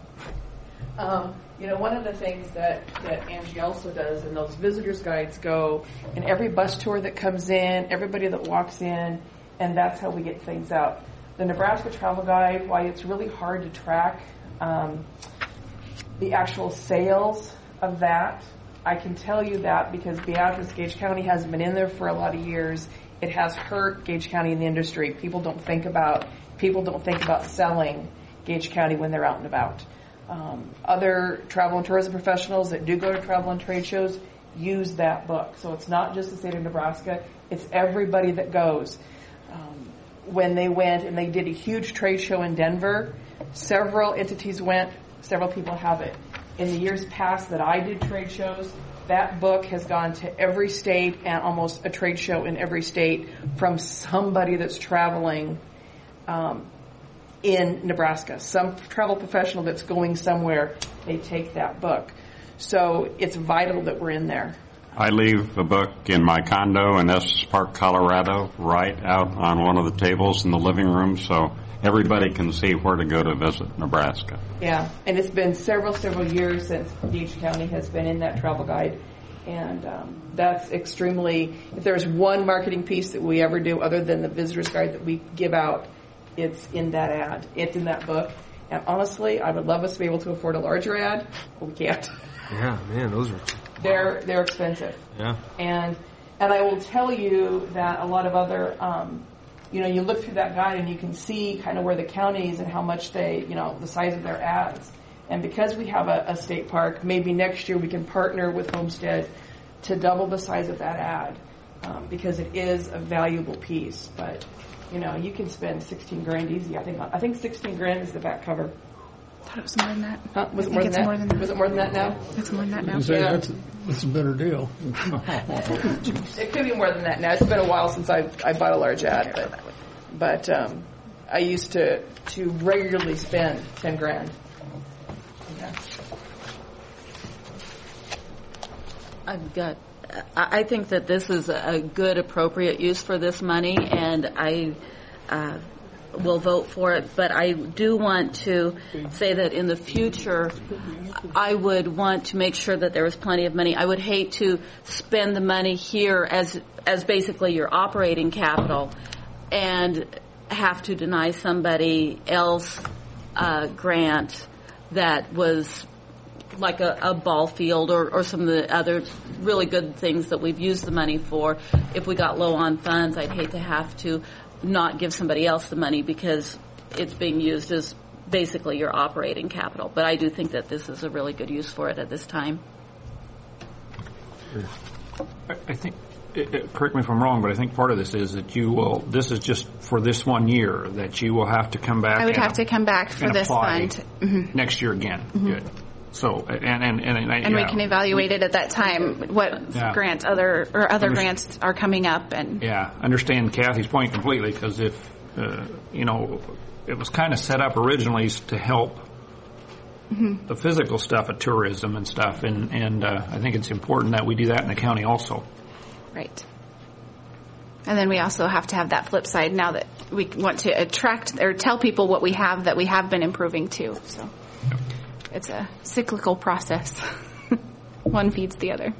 S13: Um, you know, one of the things that, that Angie also does, and those visitors guides go in every bus tour that comes in, everybody that walks in, and that's how we get things out. The Nebraska Travel Guide, why it's really hard to track um, the actual sales of that, I can tell you that because Beatrice, Gage County hasn't been in there for a lot of years. It has hurt Gage County in the industry. People don't think about people don't think about selling Gage County when they're out and about. Um, other travel and tourism professionals that do go to travel and trade shows use that book. So it's not just the state of Nebraska. It's everybody that goes. Um, when they went and they did a huge trade show in Denver, several entities went, several people have it. In the years past that I did trade shows, that book has gone to every state and almost a trade show in every state from somebody that's traveling um, in Nebraska. Some travel professional that's going somewhere, they take that book. So it's vital that we're in there.
S12: I leave a book in my condo in Estes Park, Colorado, right out on one of the tables in the living room, so everybody can see where to go to visit Nebraska.
S13: Yeah, and it's been several, several years since Gage County has been in that travel guide, and um, that's extremely, if there's one marketing piece that we ever do other than the visitor's guide that we give out, it's in that ad. It's in that book. And honestly, I would love us to be able to afford a larger ad, but we can't.
S1: Yeah, man, those are...
S13: They're they're expensive.
S1: Yeah.
S13: And and I will tell you that a lot of other, um, you know, you look through that guide and you can see kind of where the counties and how much they, you know, the size of their ads. And because we have a, a state park, maybe next year we can partner with Homestead to double the size of that ad um, because it is a valuable piece. But, you know, you can spend sixteen grand easy. I think I think sixteen grand is the back cover.
S6: I thought it was more than that.
S13: Huh? Was it
S6: I
S13: more
S6: think
S13: than
S6: it's
S13: that?
S6: more than that.
S13: Was it more than that now?
S6: It's more than that now.
S8: You say
S13: Yeah.
S8: that's, that's a better deal.
S13: It could be more than that now. It's been a while since I I bought a large ad, but but um, I used to to regularly spend ten grand. Yeah.
S14: I've got. I I think that this is a good, appropriate use for this money, and I uh, will vote for it. But I do want to say that in the future, I would want to make sure that there was plenty of money. I would hate to spend the money here as as basically your operating capital, and have to deny somebody else a grant that was like a, a ball field or, or some of the other really good things that we've used the money for. If we got low on funds, I'd hate to have to not give somebody else the money because it's being used as basically your operating capital. But I do think that this is a really good use for it at this time.
S2: I, I think it, it, correct me if I'm wrong, but I think part of this is that you will, this is just for this one year, that you will have to come back.
S6: I would
S2: and,
S6: have to come back for this fund. Mm-hmm.
S2: Next year again.
S6: Mm-hmm.
S2: Good. So, and, and, and, and,
S6: and
S2: yeah.
S6: we can evaluate it at that time, what
S2: yeah.
S6: grants other, or other grants are coming up. And
S2: yeah, understand Kathy's point completely, because if, uh, you know, it was kind of set up originally to help mm-hmm. the physical stuff of tourism and stuff, and, and uh, I think it's important that we do that in the county also.
S6: Right. And then we also have to have that flip side now that we want to attract or tell people what we have that we have been improving too. So yep. It's a cyclical process. One feeds the other.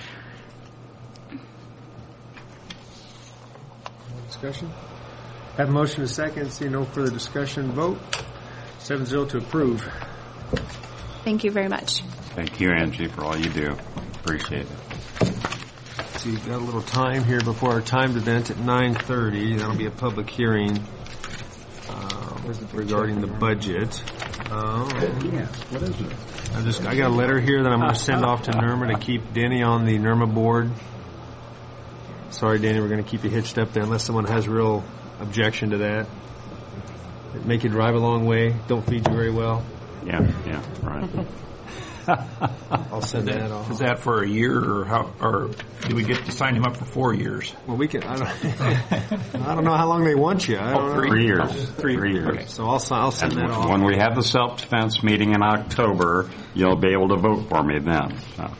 S1: Discussion? Have a motion and a second. See no further discussion. Vote. seven zero to approve.
S6: Thank you very much.
S12: Thank you, Angie, for all you do. Appreciate it.
S1: So you've got a little time here before our timed event at nine thirty. That'll be a public hearing uh, regarding the budget. Um,
S12: yes. What is it?
S1: I just I got a letter here that I'm going to send off to NERMA to keep Denny on the NERMA board. Sorry, Danny, we're going to keep you hitched up there unless someone has real objection to that. Make you drive a long way. Don't feed you very well.
S12: Yeah, yeah, right.
S1: I'll send that, that off.
S2: Is that for a year, or how? Or do we get to sign him up for four years?
S1: Well, we can. I don't, I don't know how long they want you. I don't
S12: oh, three,
S1: know.
S12: three years.
S1: Oh, three,
S12: three years.
S1: Okay, so I'll, I'll send
S12: and
S1: that off.
S12: When we have the self-defense meeting in October, you'll be able to vote for me then. So.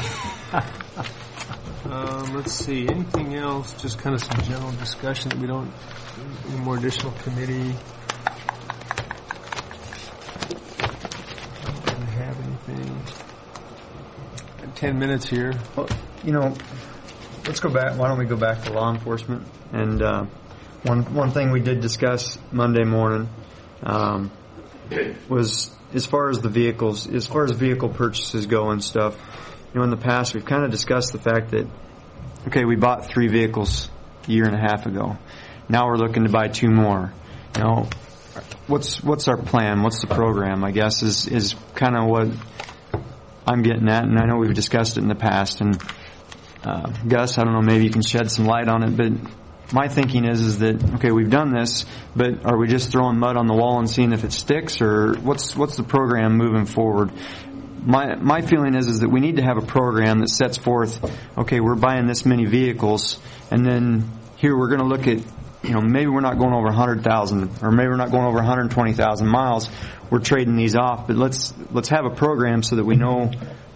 S1: um, let's see. Anything else? Just kind of some general discussion that we don't. Any more additional committee? Have anything? Ten minutes here.
S5: Well, you know, let's go back. Why don't we go back to law enforcement? And uh, one one thing we did discuss Monday morning um, was as far as the vehicles, as far as vehicle purchases go and stuff. You know, in the past we've kind of discussed the fact that okay, we bought three vehicles a year and a half ago. Now we're looking to buy two more. You know. What's what's our plan? What's the program? I guess is is kind of what I'm getting at, and I know we've discussed it in the past. And uh, Gus, I don't know, maybe you can shed some light on it. But my thinking is is that okay, we've done this, but are we just throwing mud on the wall and seeing if it sticks, or what's what's the program moving forward? My my feeling is is that we need to have a program that sets forth. Okay, we're buying this many vehicles, and then here we're going to look at. You know, maybe we're not going over one hundred thousand, or maybe we're not going over one hundred twenty thousand miles. We're trading these off, but let's let's have a program so that we know,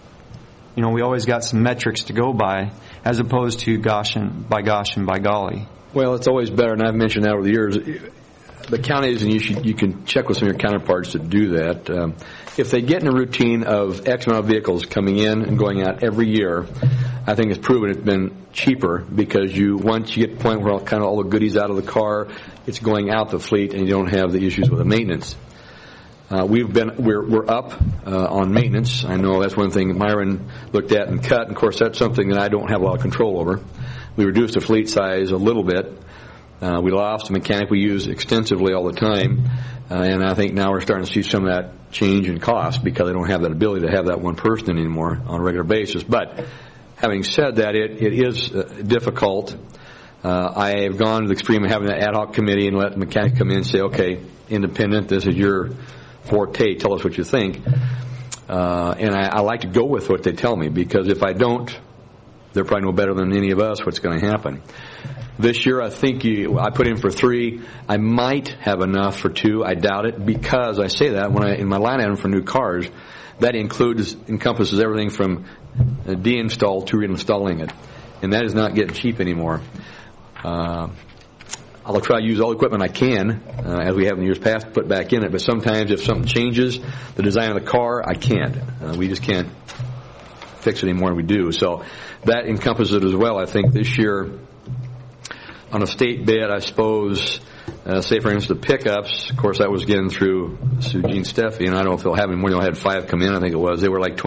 S5: you know, we always got some metrics to go by, as opposed to gosh and by gosh and by golly.
S15: Well, it's always better, and I've mentioned that over the years. The counties, and you should, you can check with some of your counterparts to do that. Um, if they get in a routine of X amount of vehicles coming in and going out every year, I think it's proven it's been cheaper because you once you get to the point where all, kind of all the goodies out of the car, it's going out the fleet, and you don't have the issues with the maintenance. Uh, we've been we're we're up uh, on maintenance. I know that's one thing Myron looked at and cut. And of course, that's something that I don't have a lot of control over. We reduced the fleet size a little bit. Uh, we lost a mechanic we use extensively all the time, uh, and I think now we're starting to see some of that change in cost because I don't have that ability to have that one person anymore on a regular basis. But having said that, it, it is uh, difficult. Uh, I have gone to the extreme of having an ad hoc committee and let the mechanic come in and say, okay, independent, this is your forte, tell us what you think. Uh, and I, I like to go with what they tell me because if I don't, they're probably no better than any of us what's going to happen. This year, I think you, I put in for three. I might have enough for two. I doubt it because I say that when I in my line item for new cars, that includes encompasses everything from deinstall to reinstalling it, and that is not getting cheap anymore. Uh, I'll try to use all the equipment I can, uh, as we have in years past, to put back in it. But sometimes, if something changes, the design of the car, I can't. Uh, we just can't fix it anymore than we do. So that encompasses it as well. I think this year. On a state bid, I suppose, uh, say for instance the pickups, of course that was getting through Sue Jean Steffi, and I don't know if they'll have any more. They had five come in, I think it was. They were like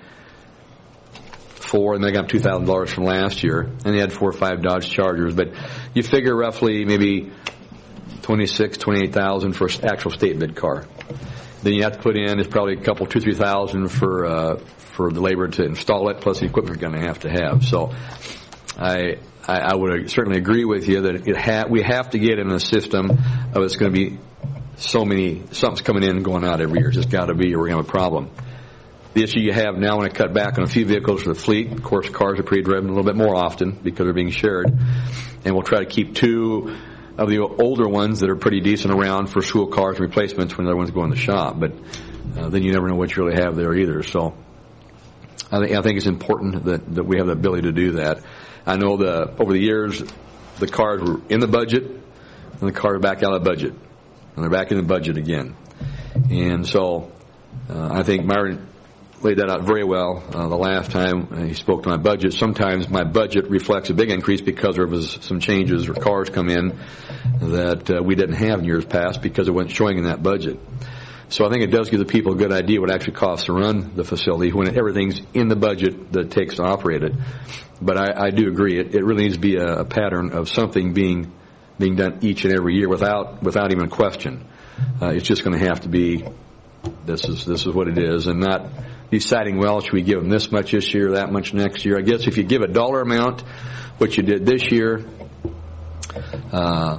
S15: twenty-four, and they got two thousand dollars from last year, and they had four or five Dodge Chargers. But you figure roughly maybe twenty-six, twenty-eight thousand for an actual state bid car. Then you have to put in, it's probably a couple, two, three thousand for, uh, for the labor to install it, plus the equipment you're going to have to have. So I... I, I would certainly agree with you that it ha- we have to get in a system of it's going to be so many, something's coming in and going out every year. It's just got to be, or we're going to have a problem. The issue you have now when I cut back on a few vehicles for the fleet, of course, cars are pre-driven a little bit more often because they're being shared. And we'll try to keep two of the older ones that are pretty decent around for school cars and replacements when the other ones go in the shop. But uh, then you never know what you really have there either. So I think, I think it's important that, that we have the ability to do that. I know the over the years, the cars were in the budget, and the cars are back out of the budget. And they're back in the budget again. And so uh, I think Myron laid that out very well uh, the last time uh, he spoke to my budget. Sometimes my budget reflects a big increase because there was some changes or cars come in that uh, we didn't have in years past because it wasn't showing in that budget. So I think it does give the people a good idea what it actually costs to run the facility when everything's in the budget that it takes to operate it. But I, I do agree, it, it really needs to be a, a pattern of something being being done each and every year without without even question. Uh, it's just going to have to be this is this is what it is, and not deciding, well, should we give them this much this year, that much next year. I guess if you give a dollar amount, what you did this year, uh,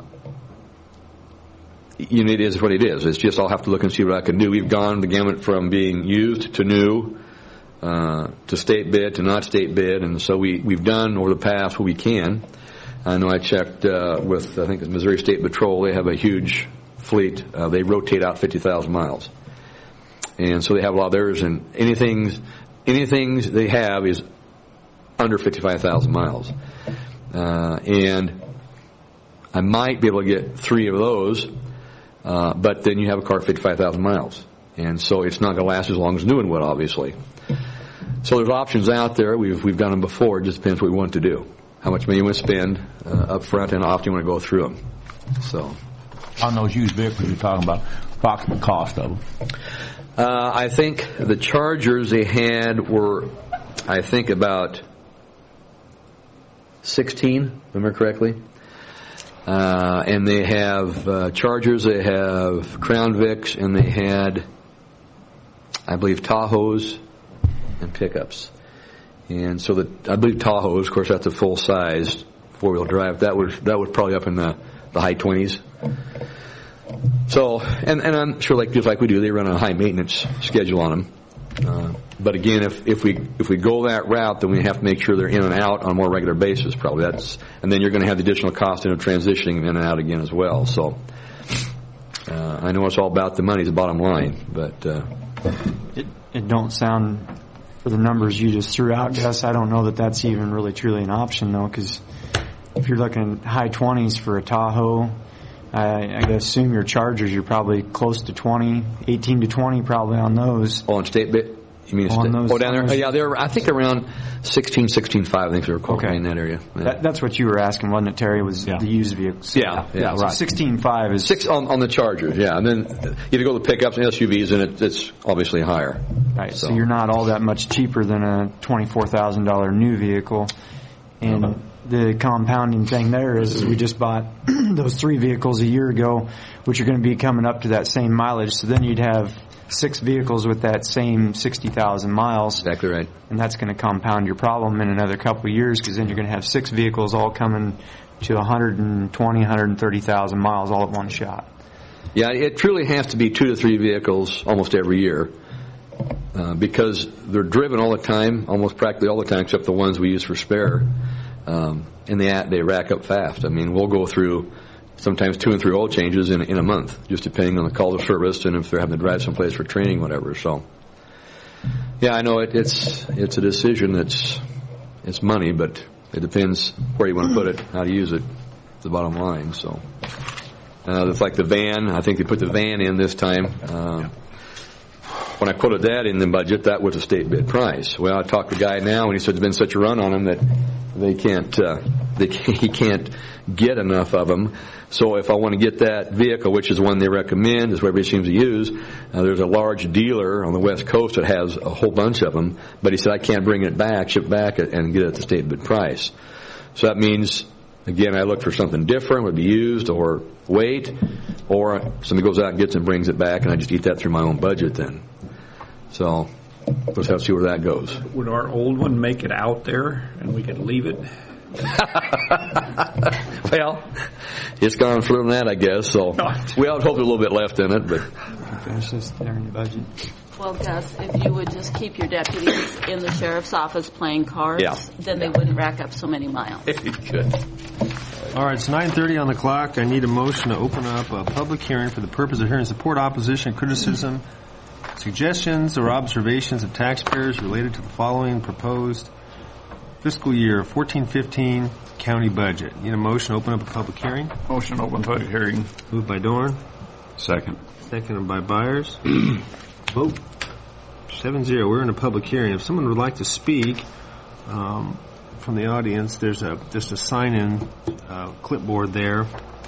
S15: you know, it is what it is. It's just I'll have to look and see what I can do. We've gone the gamut from being used to new, uh, to state bid to not state bid, and so we, we've done over the past what we can. I know I checked uh, with, I think it's Missouri State Patrol. They have a huge fleet. Uh, they rotate out fifty thousand miles. And so they have a lot of theirs, and anything, anything they have is under fifty-five thousand miles. Uh, and I might be able to get three of those, uh, but then you have a car fifty-five thousand miles. And so it's not going to last as long as new one would, obviously. So there's options out there. We've, we've done them before. It just depends what we want to do. How much money you want to spend uh, up front, and how often you want to go through them. So,
S10: on those used vehicles you're talking about, approximate cost of them?
S15: Uh, I think the Chargers they had were, I think, about sixteen, if I remember correctly. Uh, and they have uh, Chargers, they have Crown Vics, and they had, I believe, Tahoes and pickups. And so the, I believe Tahoes, of course, that's a full-sized four-wheel drive. That was that was probably up in the, the high twenties. So, and, and I'm sure, like just like we do, they run a high maintenance schedule on them. Uh, but again, if if we if we go that route, then we have to make sure they're in and out on a more regular basis. Probably that's, and then you're going to have the additional cost of transitioning them in and out again as well. So, uh, I know it's all about the money, the bottom line, but uh,
S5: it it don't sound. For the numbers you just threw out, Gus, I don't know that that's even really truly an option, though, because if you're looking high twenties for a Tahoe, I, I assume your Chargers, you're probably close to twenty, eighteen to twenty probably on those.
S15: Oh, on state bit? You mean
S5: on
S15: state?
S5: Those
S15: oh, down there? Oh, yeah, they're, I think around sixteen, sixteen five, I think they were quoting
S5: okay.
S15: in that area. Yeah.
S5: That, that's what you were asking, wasn't it, Terry, was yeah. the used vehicles?
S15: Yeah, yeah, yeah
S5: so
S15: right.
S5: sixteen five is...
S15: Six on, on the Chargers, yeah. And then if you go to pickups and S U Vs, then it, it's obviously higher.
S5: Right, so. so you're not all that much cheaper than a twenty-four thousand dollars new vehicle. And uh-huh. the compounding thing there is we just bought those three vehicles a year ago, which are going to be coming up to that same mileage. So then you'd have six vehicles with that same sixty thousand miles.
S15: Exactly right.
S5: And that's going to compound your problem in another couple of years, because then you're going to have six vehicles all coming to one hundred twenty, one hundred thirty thousand miles all at one shot.
S15: Yeah, it truly has to be two to three vehicles almost every year. Uh, because they're driven all the time, almost practically all the time, except the ones we use for spare. Um, and they they rack up fast. I mean, we'll go through sometimes two and three oil changes in in a month, just depending on the call to service and if they're having to drive someplace for training, whatever. So, yeah, I know it, it's it's a decision. It's it's money, but it depends where you want to put it, how to use it. The bottom line. So, uh, it's like the van. I think they put the van in this time. Uh, When I quoted that in the budget, that was a state bid price. Well, I talked to the guy now, and he said there's been such a run on them that they can't, uh, they can't, he can't get enough of them. So if I want to get that vehicle, which is one they recommend, is what everybody seems to use, uh, there's a large dealer on the West Coast that has a whole bunch of them. But he said I can't bring it back, ship it back, and get it at the state bid price. So that means, again, I look for something different, would be used, or wait, or somebody goes out and gets it and brings it back, and I just eat that through my own budget then. So we'll have to see where that goes.
S2: Would our old one make it out there and we could leave it?
S15: Well, it's gone further than that, I guess. So we all hope there's a little bit left in it, but
S5: finish this there in your budget.
S14: Well, Gus, if you would just keep your deputies in the sheriff's office playing cards,
S15: Yeah.
S14: then they wouldn't rack up so many miles.
S15: Good.
S1: All right, it's nine thirty on the clock. I need a motion to open up a public hearing for the purpose of hearing support, opposition, criticism, suggestions, or observations of taxpayers related to the following proposed fiscal year fourteen fifteen county budget. Need a motion to open up a public hearing?
S2: Motion to open public hearing.
S1: Moved by Dorn.
S12: Second.
S1: Seconded by Byers. Vote. Seven zero. We're in a public hearing. If someone would like to speak um, from the audience, there's a just a sign-in uh, clipboard there.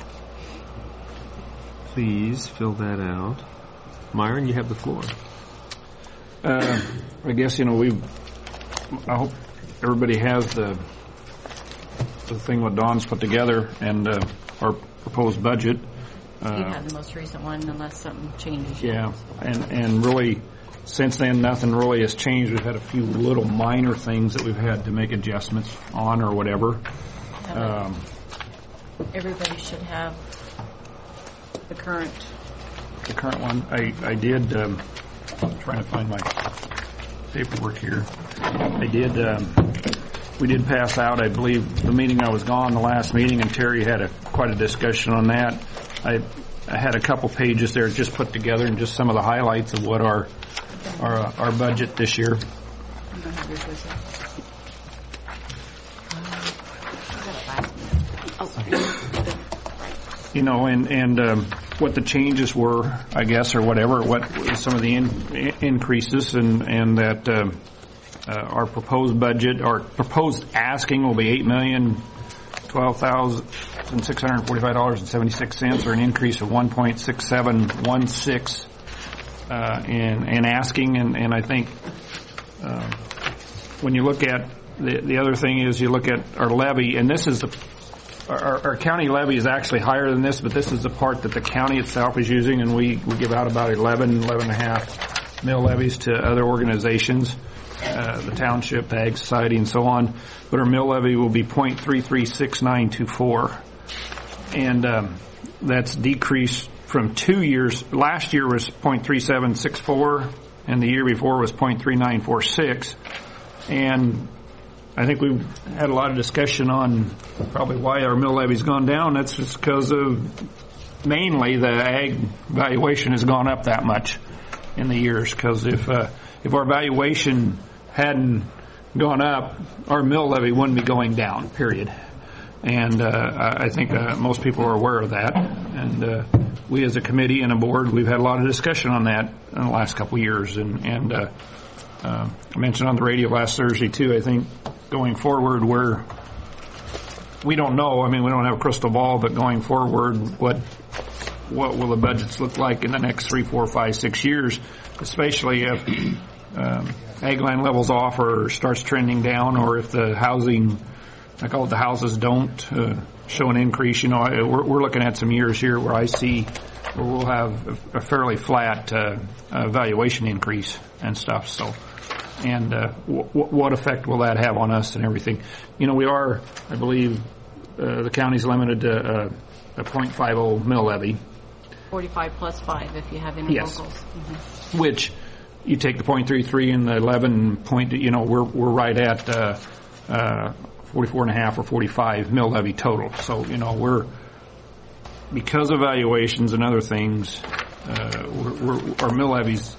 S1: Please fill that out. Myron, you have the floor.
S2: Uh, I guess, you know, we, I hope everybody has the, the thing what Dawn's put together and uh, our proposed budget. Uh,
S4: You have the most recent one unless something changes.
S2: Yeah, and, and really, since then, nothing really has changed. We've had a few little minor things that we've had to make adjustments on or whatever. Um,
S4: Everybody should have the current.
S2: the current one, I, I did, um, I'm trying to find my paperwork here. I did, um, we did pass out, I believe, the meeting I was gone, the last meeting, and Terry had a, quite a discussion on that. I, I had a couple pages there just put together and just some of the highlights of what our, our, uh, our budget this year. You know, and, and um, what the changes were, I guess, or whatever, what some of the in, increases, and, and that um, uh, our proposed budget, our proposed asking will be eight million twelve thousand six hundred forty-five dollars and seventy-six cents, or an increase of one point six seven one six uh, in, in asking, and, and I think uh, when you look at, the, the other thing is you look at our levy, and this is the Our, our county levy is actually higher than this, but this is the part that the county itself is using, and we, we give out about eleven, eleven and a half mill levies to other organizations, uh, the township, the Ag Society, and so on. But our mill levy will be zero point three three six nine two four, and um, that's decreased from two years. Last year was zero point three seven six four, and the year before was zero point three nine four six, and I think we've had a lot of discussion on probably why our mill levy's gone down. That's just because of mainly the ag valuation has gone up that much in the years. Because if uh, if our valuation hadn't gone up, our mill levy wouldn't be going down. Period. And uh, I think uh, most people are aware of that. And uh, we, as a committee and a board, we've had a lot of discussion on that in the last couple of years. And, and uh, uh, I mentioned on the radio last Thursday too. I think. Going forward, where we don't know, I mean, we don't have a crystal ball, but going forward, what what will the budgets look like in the next three, four, five, six years, especially if um, ag land levels off or starts trending down, or if the housing, I call it the houses, don't uh, show an increase. You know, I, we're, we're looking at some years here where I see where we'll have a, a fairly flat uh, uh, valuation increase and stuff, so. And uh, w- what effect will that have on us and everything? You know, we are, I believe, uh, the county's limited to uh, a zero point five zero mill levy.
S4: forty-five plus five if you have any
S2: Yes.
S4: locals. Mm-hmm.
S2: Which, you take the zero point three three and the eleven point, you know, we're we're right at uh, uh, forty-four and a half or forty-five mill levy total. So, you know, we're, because of valuations and other things, uh, we're, we're, our mill levies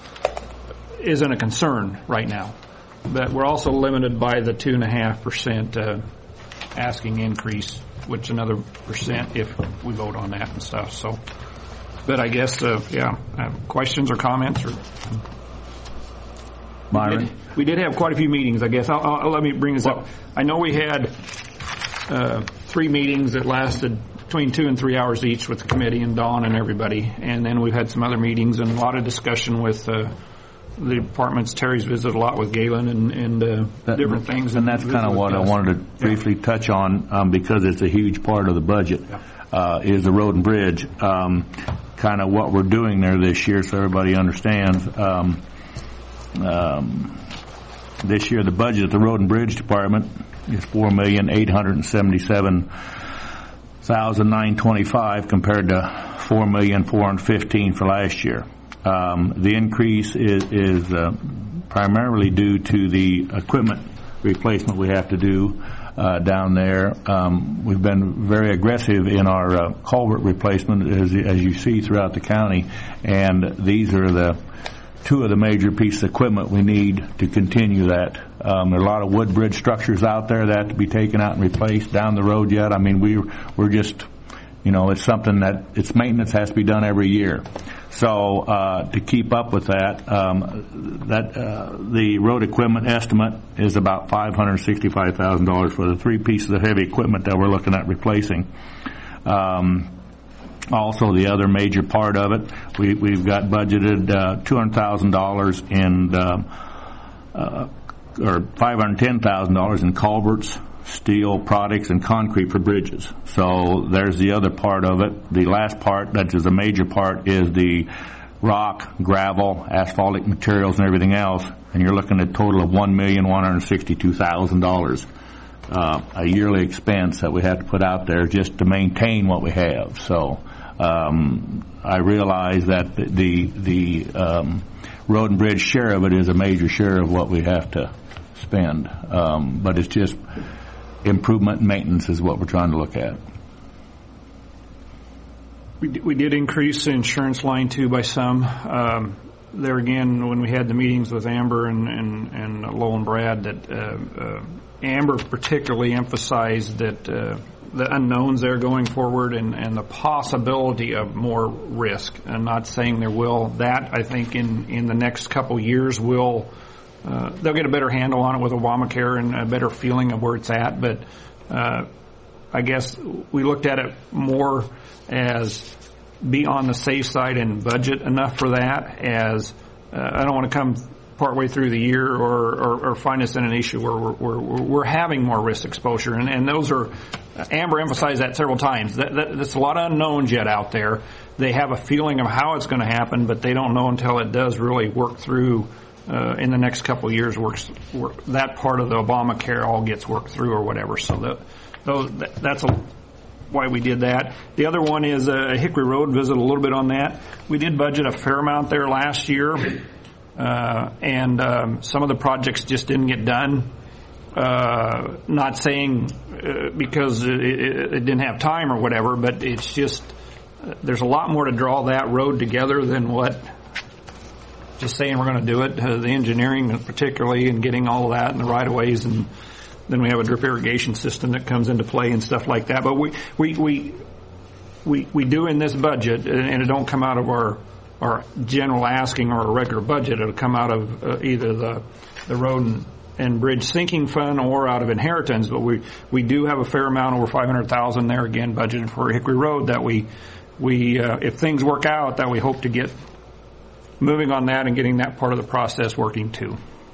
S2: isn't a concern right now, but we're also limited by the two and a half percent uh, asking increase, which another percent if we vote on that and stuff. So, but I guess, uh, yeah, uh, questions or comments or.
S10: Myron,
S2: we did, we did have quite a few meetings. I guess I'll, I'll, let me bring this up. I know we had uh, three meetings that lasted between two and three hours each with the committee and Dawn and everybody, and then we've had some other meetings and a lot of discussion with. Uh, The departments. Terry's visited a lot with Galen and, and uh,
S10: that,
S2: different things.
S10: And that's kind of what I wanted to briefly yeah. touch on um, because it's a huge part of the budget yeah. uh, is the road and bridge. Um, kind of what we're doing there this year so everybody understands. Um, um, this year the budget at the road and bridge department is four million eight hundred seventy-seven thousand nine hundred twenty-five compared to four million four hundred fifteen for last year. Um, the increase is, is uh, primarily due to the equipment replacement we have to do uh, down there. Um, we've been very aggressive in our uh, culvert replacement, as, as you see throughout the county, and these are the two of the major pieces of equipment we need to continue that. Um, there are a lot of wood bridge structures out there that have to be taken out and replaced down the road yet. I mean, we, we're just, you know, it's something that its maintenance has to be done every year. So uh, to keep up with that, um, that uh, the road equipment estimate is about five hundred sixty-five thousand dollars for the three pieces of heavy equipment that we're looking at replacing. Um, also, the other major part of it, we, we've got budgeted uh, two hundred thousand dollars in, uh, uh, or five hundred ten thousand dollars in culverts, steel products, and concrete for bridges. So there's the other part of it. The last part, that is a major part, is the rock, gravel, asphaltic materials, and everything else. And you're looking at a total of one million one hundred sixty-two thousand dollars uh, a yearly expense that we have to put out there just to maintain what we have. So um, I realize that the the, the um, road and bridge share of it is a major share of what we have to spend, um, but it's just improvement and maintenance is what we're trying to look at.
S2: We did, we did increase the insurance line too by some. Um, there again, when we had the meetings with Amber and, and, and Lowell and Brad, that uh, uh, Amber particularly emphasized that uh, the unknowns there going forward and, and the possibility of more risk. I'm not saying there will. That, I think, in, in the next couple years will Uh, they'll get a better handle on it with Obamacare and a better feeling of where it's at. But uh, I guess we looked at it more as be on the safe side and budget enough for that, as uh, I don't want to come partway through the year or, or, or find us in an issue where we're, we're, we're having more risk exposure. And, and those are, Amber emphasized that several times. That, that, that's a lot of unknowns yet out there. They have a feeling of how it's going to happen, but they don't know until it does really work through Uh, in the next couple of years, works work, that part of the Obamacare all gets worked through or whatever. So the, those, that, that's a, why we did that. The other one is uh, Hickory Road. Visit a little bit on that. We did budget a fair amount there last year, uh, and um, some of the projects just didn't get done. Uh, not saying uh, because it, it, it didn't have time or whatever, but it's just uh, there's a lot more to draw that road together than what just saying we're going to do it. Uh, the engineering, particularly, and getting all of that in the right of ways, and then we have a drip irrigation system that comes into play and stuff like that. But we we we we, we do in this budget, and it don't come out of our our general asking or a regular budget. It'll come out of uh, either the the road and, and bridge sinking fund or out of inheritance. But we we do have a fair amount, over five hundred thousand there again budgeted for Hickory Road that we we uh, if things work out, that we hope to get moving on that and getting that part of the process working too.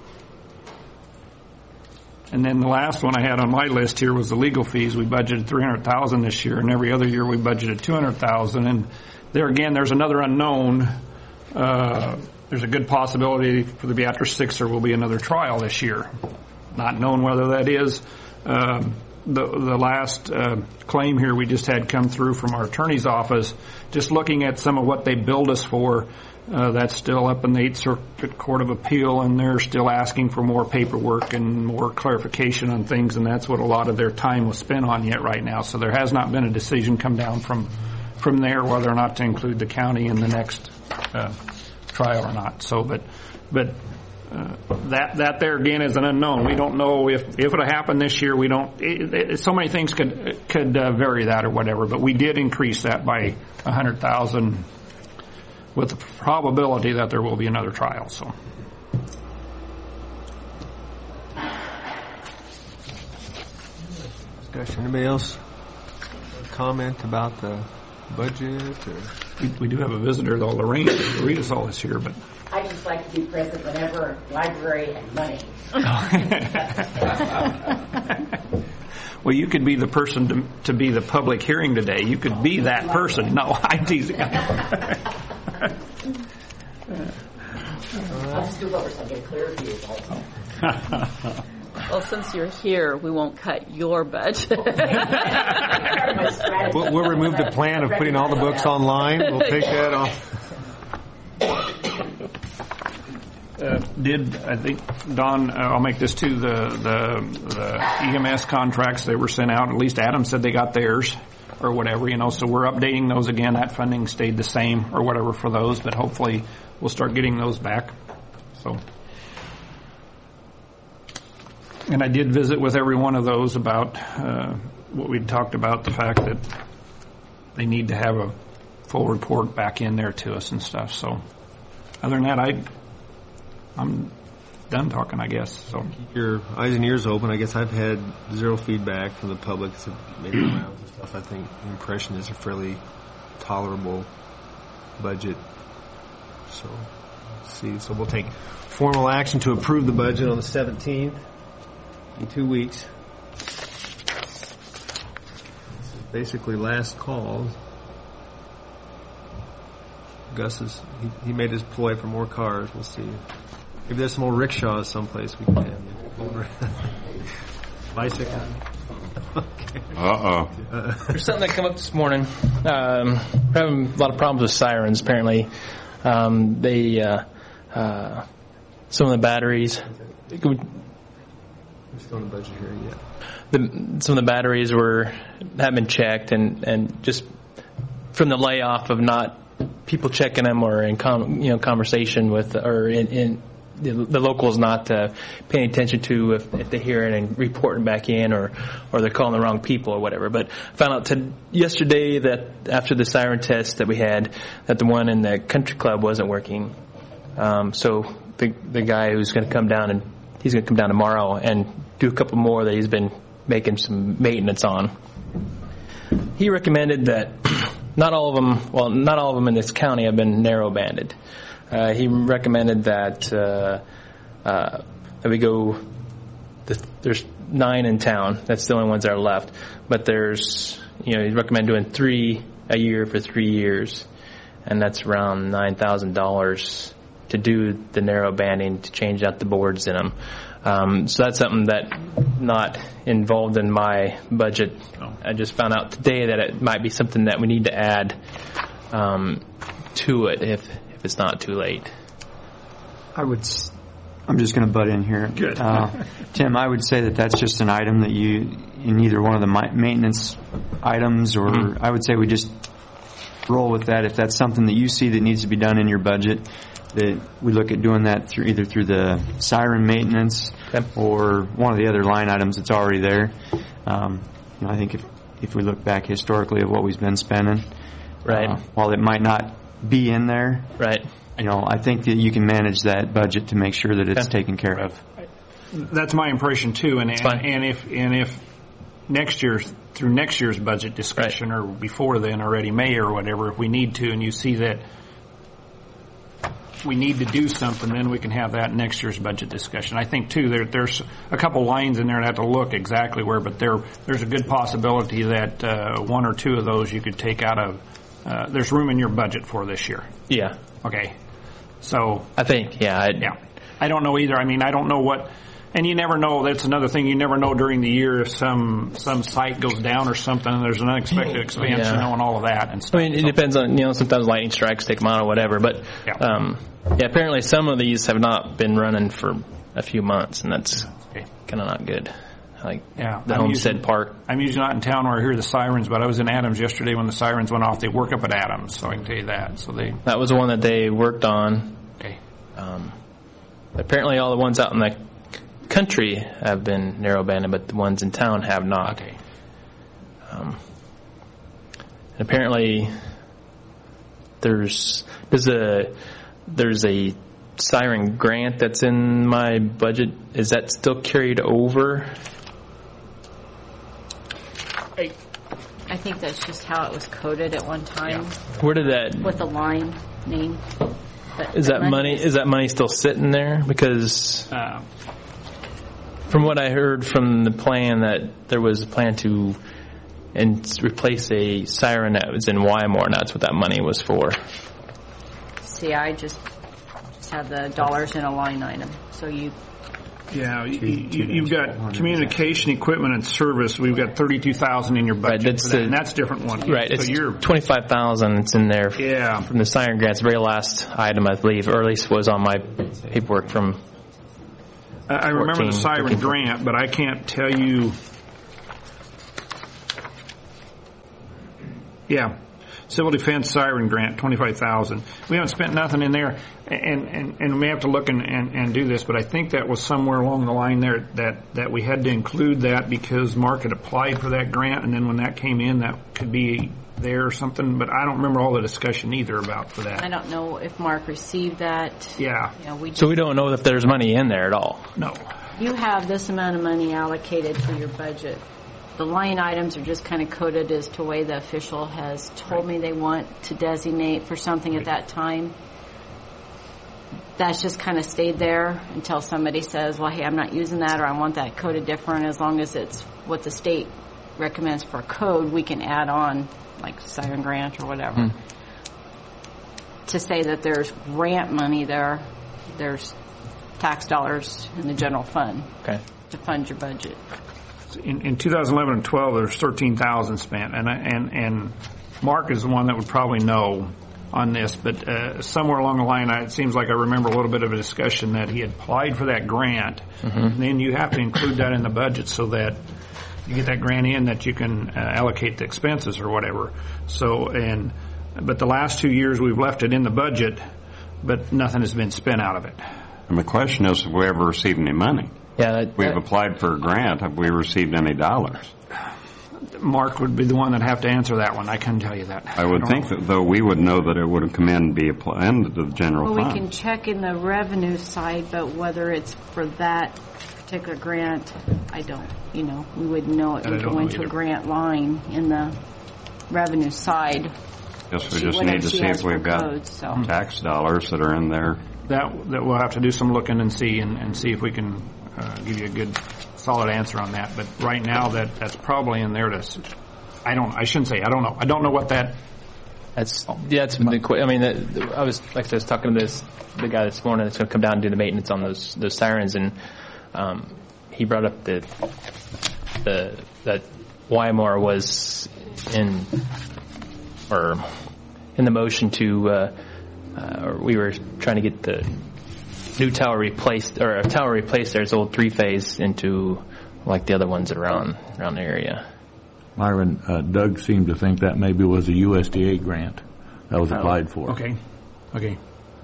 S2: And then the last one I had on my list here was the legal fees. We budgeted three hundred thousand dollars this year, and every other year we budgeted two hundred thousand dollars. And there again, there's another unknown. Uh, there's a good possibility for the Beatrice Sixer will be another trial this year. Not knowing whether that is. Um, the the last uh, claim here we just had come through from our attorney's office, just looking at some of what they billed us for. Uh, that's still up in the Eighth Circuit Court of Appeal, and they're still asking for more paperwork and more clarification on things, and that's what a lot of their time was spent on yet right now. So there has not been a decision come down from from there whether or not to include the county in the next uh, trial or not. So, but but uh, that that there again is an unknown. We don't know if if it'll happen this year. We don't. It, it, so many things could could uh, vary that or whatever. But we did increase that by a hundred thousand, with the probability that there will be another trial. So.
S1: Discussion. Anybody else comment about the budget? Or?
S2: We, we do have a visitor, though, Lorraine. Read us all this here, but.
S16: I just like to be present whenever library and money.
S2: Well, you could be the person to, to be the public hearing today. You could be that person. No, I'm teasing.
S16: I'll just do over so I get a clear view also.
S14: Well, since you're here, we won't cut your budget.
S1: We'll, we'll remove the plan of putting all the books online. We'll take that off.
S2: Uh, did I think Don? Uh, I'll make this too. The, the the E M S contracts they were sent out. At least Adam said they got theirs, or whatever. You know, so we're updating those again. That funding stayed the same, or whatever for those. But hopefully, we'll start getting those back. So, and I did visit with every one of those about uh, what we'd talked about. The fact that they need to have a full report back in there to us and stuff. So, other than that, I. I'm done talking, I guess. So
S1: keep your eyes and ears open. I guess I've had zero feedback from the public. So maybe rounds and stuff. I think the impression is a fairly tolerable budget. So let's see. So we'll take formal action to approve the budget on the seventeenth in two weeks. This is basically last call. Gus is he, he made his ploy for more cars. We'll see. Maybe there's some more rickshaws someplace we can have. Bicycle. Okay.
S12: Uh-oh.
S1: Uh,
S7: There's something that came up this morning. Um, we're having a lot of problems with sirens, apparently. Um, they, uh, uh, some of the batteries.
S1: We're still in the budget here, yeah.
S7: The, some of the batteries were, haven't been checked, and, and just from the layoff of not people checking them or in com, you know conversation with or in, in the, the locals not uh, paying attention to if, if they hear it and reporting back in or or they're calling the wrong people or whatever. But I found out to, yesterday that after the siren test that we had that the one in the country club wasn't working. Um, so the the guy who's going to come down and he's going to come down tomorrow and do a couple more that he's been making some maintenance on. He recommended that. Not all of them, well, not all of them in this county have been narrow banded. Uh, he recommended that uh, uh, that we go. The, there's nine in town. That's the only ones that are left. But there's, you know, he recommended doing three a year for three years, and that's around nine thousand dollars to do the narrow banding to change out the boards in them. Um, so that's something that not involved in my budget. Oh. I just found out today that it might be something that we need to add um, to it if if it's not too late.
S5: I would. I'm just going to butt in here.
S2: Good.
S5: Uh, Tim, I would say that that's just an item that you in either one of the maintenance items, or mm-hmm. I would say we just roll with that. If that's something that you see that needs to be done in your budget, that we look at doing that through either through the siren maintenance okay. or one of the other line items that's already there. Um, you know, I think if if we look back historically at what we've been spending,
S7: right,
S5: uh, while it might not be in there,
S7: right,
S5: you know, I think that you can manage that budget to make sure that it's
S7: okay.
S5: taken care of.
S2: That's my impression too, and and, and if and if next year's through next year's budget discussion right. or before then, already May or whatever, if we need to, and you see that we need to do something, then we can have that next year's budget discussion. I think too there, there's a couple lines in there and I have to look exactly where, but there there's a good possibility that uh, one or two of those you could take out of. Uh, there's room in your budget for this year.
S7: Yeah.
S2: Okay. So
S7: I think yeah. I'd,
S2: yeah. I don't know either. I mean, I don't know what. And you never know. That's another thing. You never know during the year if some some site goes down or something, and there's an unexpected expansion,
S7: yeah.
S2: you know, and all of that and stuff.
S7: I mean, it so. depends on, you know, sometimes lightning strikes take them out or whatever. But
S2: yeah.
S7: Um, yeah, apparently some of these have not been running for a few months, and that's
S2: okay.
S7: kind of not good. Like
S2: yeah.
S7: the
S2: I'm
S7: Homestead
S2: usually,
S7: Park.
S2: I'm usually not in town where I hear the sirens, but I was in Adams yesterday when the sirens went off. They work up at Adams, so I can tell you that. So they
S7: that was the one that they worked on.
S2: Okay.
S7: Um, apparently, all the ones out in the country have been narrow banded, but the ones in town have not.
S2: Okay.
S7: Um, and apparently, there's there's a there's a siren grant that's in my budget. Is that still carried over?
S4: I think that's just how it was coded at one time.
S7: Yeah. Where did that
S4: with the line name? But
S7: is that money?
S4: money
S7: Is that money still sitting there? Because
S2: uh,
S7: from what I heard from the plan, that there was a plan to and replace a siren that was in Wymore, and that's what that money was for.
S4: See, I just just have the dollars in a line item. So you
S2: Yeah, you, you, you've got communication equipment and service. We've got thirty-two thousand in your budget
S7: Right, that's
S2: for that,
S7: the-
S2: and that's a different one.
S7: Right,
S2: so
S7: it's
S2: you're
S7: twenty-five thousand. It's in there.
S2: Yeah.
S7: From the siren grants, very last item, I believe, or at least was on my paperwork from.
S2: I I remember
S7: fourteen,
S2: the siren
S7: thirteen.
S2: grant, but I can't tell you. Yeah, civil defense siren grant, twenty-five thousand. We haven't spent nothing in there, and and and we have to look and, and and do this. But I think that was somewhere along the line there that that we had to include that because Mark had applied for that grant, and then when that came in, that could be there or something. But I don't remember all the discussion either about for that.
S4: I don't know if Mark received that.
S2: Yeah.
S4: You know, we
S7: So we don't know if there's money in there at all.
S2: No.
S4: You have this amount of money allocated for your budget. The line items are just kind of coded as to the way the official has told me they want to designate for something at that time. That's just kind of stayed there until somebody says, well, hey, I'm not using that, or I want that coded different. As long as it's what the state recommends for a code, we can add on, like siren grant or whatever.
S7: Hmm.
S4: To say that there's grant money there, there's tax dollars in the general fund
S7: Okay.
S4: to fund your budget.
S2: In, in two thousand eleven and twelve, there's thirteen thousand spent, and I- and and Mark is the one that would probably know on this. But uh, somewhere along the line, I, it seems like I remember a little bit of a discussion that he had applied for that grant.
S7: Mm-hmm.
S2: And then you have to include that in the budget so that you get that grant in, that you can uh, allocate the expenses or whatever. So and but the last two years we've left it in the budget, but nothing has been spent out of it.
S12: And the question is, have we ever received any money?
S7: Yeah. That,
S12: We've
S7: that-
S12: applied for a grant. Have we received any dollars?
S2: Mark would be the one that'd have to answer that one. I couldn't tell you that.
S12: I would
S2: don't
S12: think
S2: know.
S12: that, though, we would know that it would have come in and be applied into the general
S4: Well, we
S12: fund.
S4: can check in the revenue side, but whether it's for that particular grant, I don't, you know, we wouldn't know it
S2: That I
S4: would
S2: don't
S4: go
S2: know
S4: into a
S2: either.
S4: grant line in the revenue side.
S12: Guess we
S4: She-
S12: just
S4: whatever
S12: need to
S4: she
S12: see
S4: has
S12: if we've
S4: for
S12: got
S4: codes, so.
S12: tax dollars that are in there.
S2: That that we'll have to do some looking and see and, and see if we can uh, give you a good solid answer on that. But right now, that that's probably in there to. s- I don't. I shouldn't say. I don't know. I don't know what that.
S7: That's yeah. That's the. que- I mean, the, the, I was like I was talking to this the guy this morning that's going to come down and do the maintenance on those those sirens, and um, he brought up the the that Weimar was in or in the motion to. Uh, uh, or we were trying to get the new tower replaced or a tower replaced there's old three phase into like the other ones around around the area.
S10: Myron, uh, Doug seemed to think that maybe was a U S D A grant that was applied for.
S2: Okay. Okay.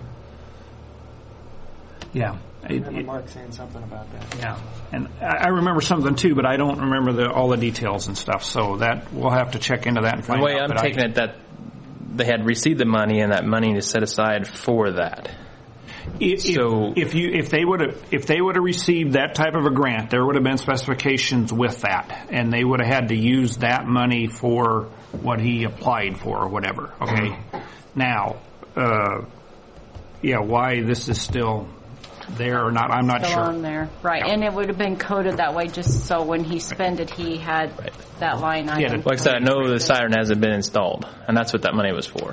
S2: Yeah.
S5: I remember Mark saying something about that.
S2: Yeah, and I I remember something too, but I don't remember the, all the details and stuff. So that we'll have to check into that and
S7: The
S2: find
S7: way
S2: out.
S7: I'm
S2: but I-
S7: taking it, that they had received the money, and that money is set aside for that.
S2: If,
S7: So-
S2: if you if they would have if they would have received that type of a grant, there would have been specifications with that, and they would have had to use that money for what he applied for or whatever. Okay, now, uh, yeah, why this is still there or not, I'm not
S4: Still
S2: sure.
S4: on there, right? And it would have been coded that way, just so when he spent it, he had that line item.
S7: Like I said, I know the siren hasn't been installed, and that's what that money was for.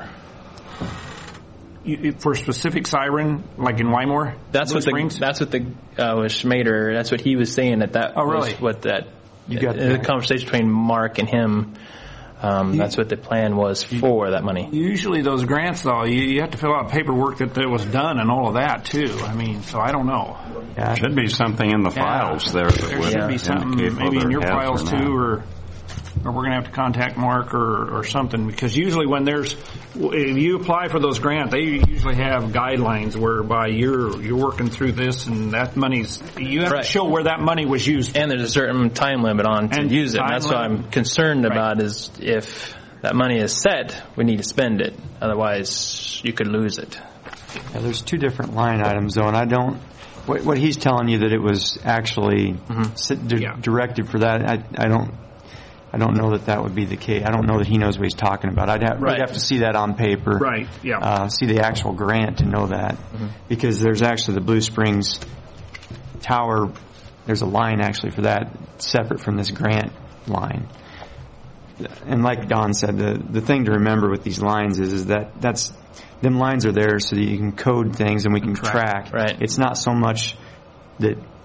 S2: You, for a specific siren, like in Wymore,
S7: That's
S2: Blue
S7: what the
S2: Springs?
S7: that's what the uh, was Schmader. That's what he was saying. That that
S2: Oh, really?
S7: was what that
S5: You got
S7: the
S5: that.
S7: conversation between Mark and him. Um, that's what the plan was for that money.
S2: Usually those grants, though, you, you have to fill out paperwork that it was done and all of that, too. I mean, so I don't know.
S5: Yeah.
S12: Should be something in the
S2: Yeah.
S12: files there that
S2: There
S12: would
S2: should be something,
S12: indicate
S2: maybe in
S12: whether
S2: your
S12: it has
S2: files,
S12: or not.
S2: too, or or we're going to have to contact Mark or, or something, because usually when there's, if you apply for those grants, they usually have guidelines whereby you're you're working through this and that money's, you have
S7: Right.
S2: to show where that money was used.
S7: And there's a certain time limit on to
S2: And
S7: use it. And
S2: time
S7: that's what
S2: limit.
S7: I'm concerned
S2: Right.
S7: about is if that money is set, we need to spend it. Otherwise, you could lose it.
S5: Yeah, there's two different line items, though, and I don't. What, what he's telling you that it was actually s- di-
S2: Yeah.
S5: directed for that, I, I don't. I don't know that that would be the case. I don't know that he knows what he's talking about. I'd have,
S7: Right.
S5: we'd have to see that on paper.
S2: Right, yeah.
S5: Uh, see the actual grant to know that, because there's actually the Blue Springs Tower. There's a line actually for that separate from this grant line. And like Don said, the the thing to remember with these lines is is that that's them lines are there so that you can code things and we can
S2: Track.
S5: track.
S7: Right.
S5: It's not so much that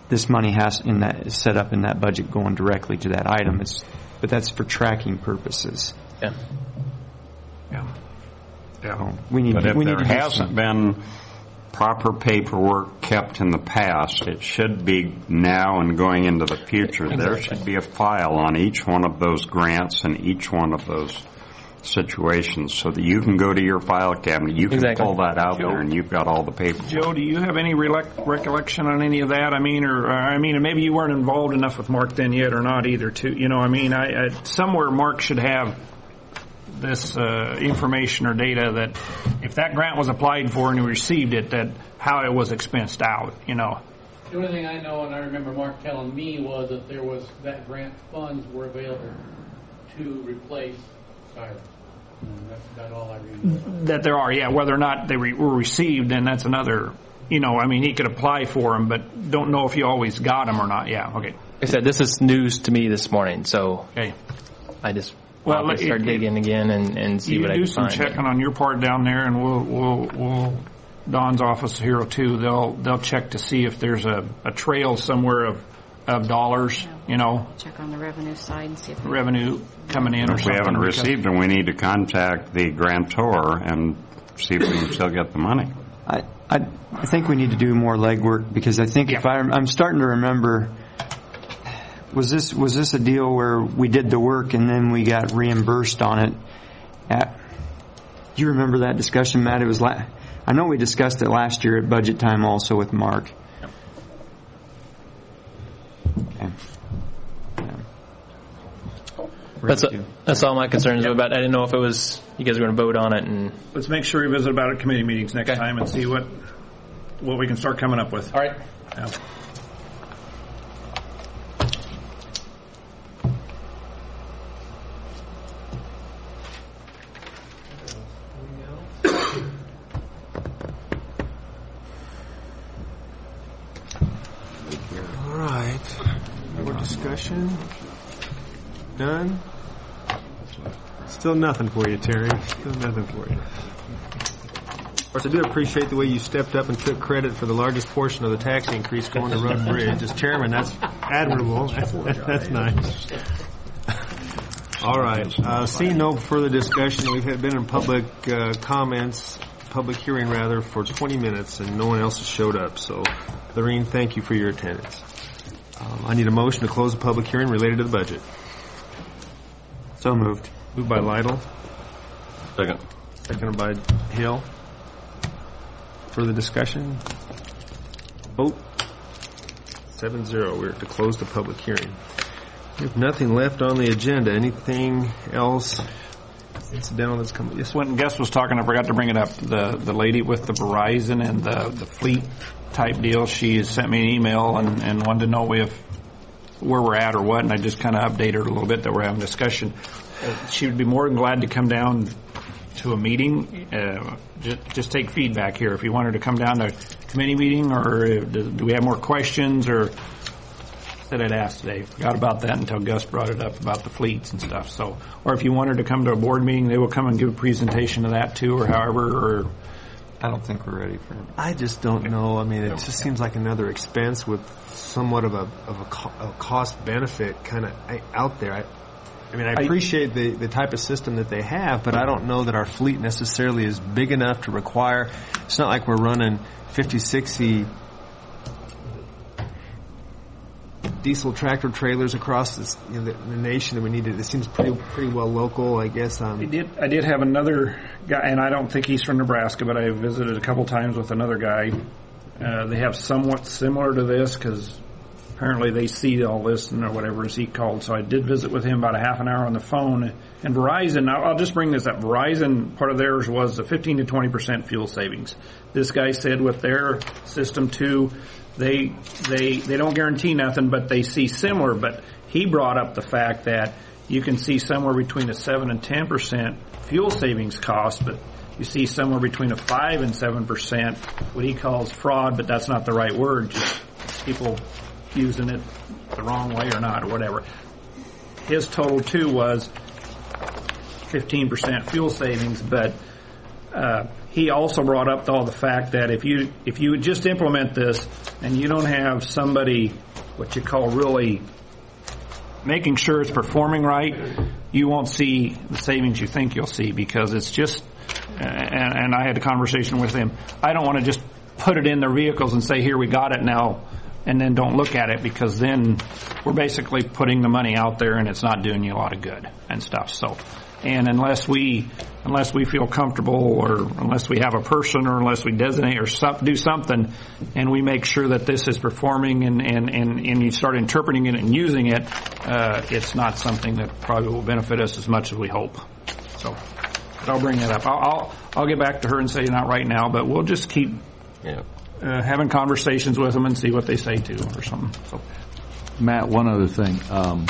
S5: this money has in that is set up in that budget going directly to that item. It's, but that's for tracking purposes.
S7: Yeah.
S2: Yeah. Yeah.
S5: So we need.
S12: But if
S5: we need
S12: there
S5: to do
S12: hasn't
S5: some-
S12: been proper paperwork kept in the past, it should be now and going into the future. There should be a file on each one of those grants and each one of those situations so that you can go to your file cabinet, you can
S7: Exactly.
S12: pull that out
S2: Joe?
S12: there and you've got all the paperwork.
S2: Joe, do you have any relec- recollection on any of that? I mean, or uh, I mean, maybe you weren't involved enough with Mark then yet, or not either. Too, you know, I mean, I, I somewhere Mark should have this uh, information or data that if that grant was applied for and he received it, that how it was expensed out. You know.
S17: The only thing I know, and I remember Mark telling me, was that there was that grant funds were available to replace sirens. And that's about all I remember.
S2: That there are, yeah. Whether or not they re- were received, then that's another. You know, I mean, he could apply for them, but don't know if he always got them or not. Yeah. Okay.
S7: Like I said, this is news to me this morning, so
S2: okay.
S7: I just
S2: Well,
S7: well,
S2: it-
S7: start
S2: it-
S7: digging again and, and see
S2: You
S7: what I
S2: do
S7: can
S2: some
S7: find.
S2: checking on your part down there, and we'll we'll we'll Don's office here too. They'll they'll check to see if there's a, a trail somewhere of of dollars. You know,
S4: Check on the revenue side and see if
S2: revenue coming in. Or
S12: If we
S2: something,
S12: haven't
S2: because-
S12: received them, we need to contact the grantor and see if we can still get the money.
S5: I, I I think we need to do more legwork because I think if I I'm starting to remember. Was this was this a deal where we did the work and then we got reimbursed on it? At, do you remember that discussion, Matt? It was la- I know we discussed it last year at budget time also with Mark. Okay. Yeah.
S7: That's that's all my concerns about. I didn't know if it was you guys were going to vote on it, and
S2: Let's make sure we visit about it at committee meetings next time and see what what we can start coming up with.
S7: All right.
S2: Yeah.
S1: All right. More discussion? Done? Still nothing for you, Terry. Still nothing for you. Of course, I do appreciate the way you stepped up and took credit for the largest portion of the tax increase going to Road and Bridge. As chairman, that's admirable. That's nice. All right. Uh, seeing no further discussion, we've had been in public uh, comments, public hearing rather, for twenty minutes, and no one else has showed up. So, Lorene, thank you for your attendance. Um, I need a motion to close the public hearing related to the budget.
S5: So moved.
S1: Moved by Lytle.
S11: Second.
S1: Seconded by Hill. Further discussion? Vote. Seven zero. We're to close the public hearing. We have nothing left on the agenda. Anything else incidental that's coming? Yes.
S2: When Gus was talking, I forgot to bring it up. The the lady with the Verizon and the the fleet type deal. She has sent me an email and, and wanted to know if where we're at or what, and I just kind of updated her a little bit that we're having a discussion. Uh, she would be more than glad to come down to a meeting. Uh, just, just take feedback here. If you want her to come down to a committee meeting, or uh, do, do we have more questions, or that I'd asked today. Forgot about that until Gus brought it up about the fleets and stuff. So, or if you want her to come to a board meeting, they will come and give a presentation of that too, or however, or
S5: I don't think we're ready for it.
S1: I just don't know. I mean, it just seems like another expense with somewhat of a of a, co- a cost benefit kind of out there. I, I mean, I appreciate the, the type of system that they have, but I don't know that our fleet necessarily is big enough to require. It's not like we're running fifty, sixty diesel tractor trailers across this, you know, the, the nation that we need. To, it seems pretty pretty well local, I guess. Um,
S2: I did I did have another guy, and I don't think he's from Nebraska, but I visited a couple times with another guy. Uh, they have somewhat similar to this because apparently they see all this and or whatever as he called. So I did visit with him about a half an hour on the phone. And Verizon, I'll, I'll just bring this up. Verizon, part of theirs was a fifteen to twenty percent fuel savings. This guy said with their system too, they they they don't guarantee nothing, but they see similar. But he brought up the fact that you can see somewhere between a seven and ten percent fuel savings cost, but you see somewhere between a five and seven percent what he calls fraud, but that's not the right word. Just people using it the wrong way or not or whatever. His total too was fifteen percent fuel savings, but uh, he also brought up all the fact that if you if you just implement this and you don't have somebody what you call really making sure it's performing right, you won't see the savings you think you'll see, because it's just, and, and I had a conversation with him, I don't want to just put it in their vehicles and say, here, we got it now, and then don't look at it, because then we're basically putting the money out there and it's not doing you a lot of good and stuff. So, and unless we, unless we feel comfortable, or unless we have a person, or unless we designate or some, do something, and we make sure that this is performing, and, and, and, and you start interpreting it and using it, uh, it's not something that probably will benefit us as much as we hope. So, but I'll bring that up. I'll, I'll, I'll get back to her and say not right now, but we'll just keep
S11: yeah.
S2: uh, having conversations with them and see what they say too, or something. So,
S10: Matt, one other thing. Um,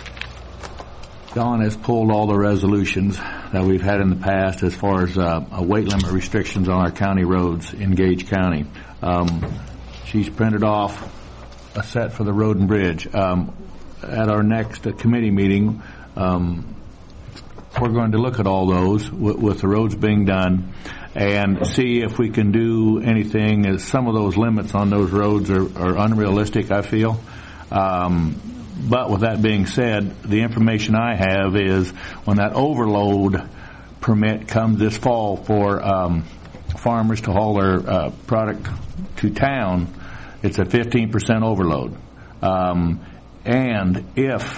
S10: Don has pulled all the resolutions that we've had in the past as far as uh, a weight limit restrictions on our county roads in Gage County. Um, she's printed off a set for the road and bridge. Um, at our next uh, committee meeting, um, we're going to look at all those with, with the roads being done and see if we can do anything, as some of those limits on those roads are, are unrealistic, I feel. Um, But with that being said, the information I have is when that overload permit comes this fall for um, farmers to haul their uh, product to town, it's a fifteen percent overload. Um, and if,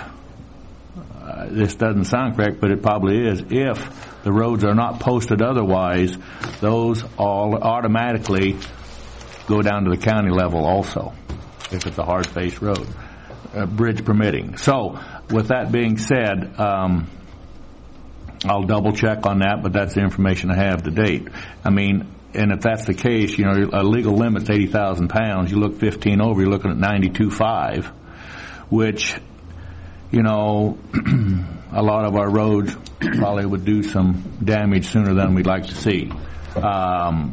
S10: uh, this doesn't sound correct, but it probably is, if the roads are not posted otherwise, those all automatically go down to the county level also, if it's a hard-faced road. Uh, bridge permitting. So, with that being said, um, I'll double check on that, but that's the information I have to date. I mean, and if that's the case, you know, a legal limit's eighty thousand pounds. You look fifteen over, you're looking at ninety-two point five, which, you know, a lot of our roads probably would do some damage sooner than we'd like to see. Um,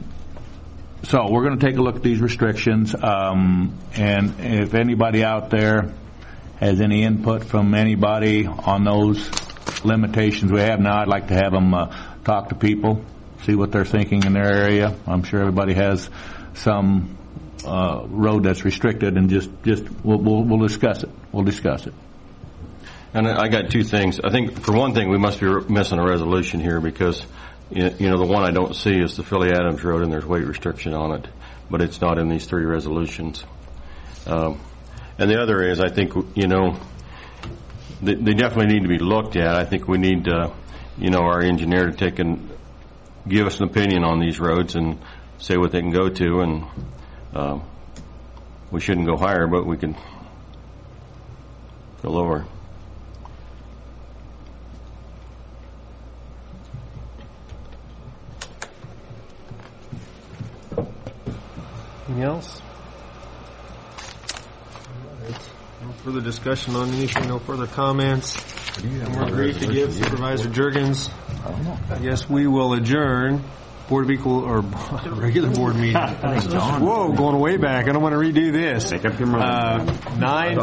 S10: so we're going to take a look at these restrictions, um, and if anybody out there has any input from anybody on those limitations we have now, I'd like to have them uh, talk to people, see what they're thinking in their area. I'm sure everybody has some uh, road that's restricted, and just just we'll, we'll we'll discuss it. We'll discuss it.
S11: And I got two things. I think, for one thing, we must be missing a resolution here, because you know the one I don't see is the Philly Adams Road, and there's weight restriction on it, but it's not in these three resolutions. Um, and the other is, I think, you know, they, they definitely need to be looked at. I think we need, uh, you know, our engineer to take and give us an opinion on these roads and say what they can go to, and uh, we shouldn't go higher, but we can go lower.
S1: Anything else? No further discussion on anything, no further comments. More brief to give Supervisor Juergens. I guess we will adjourn Board of Equal, or regular board meeting. Whoa, going way back. I don't want to redo this. Uh, nine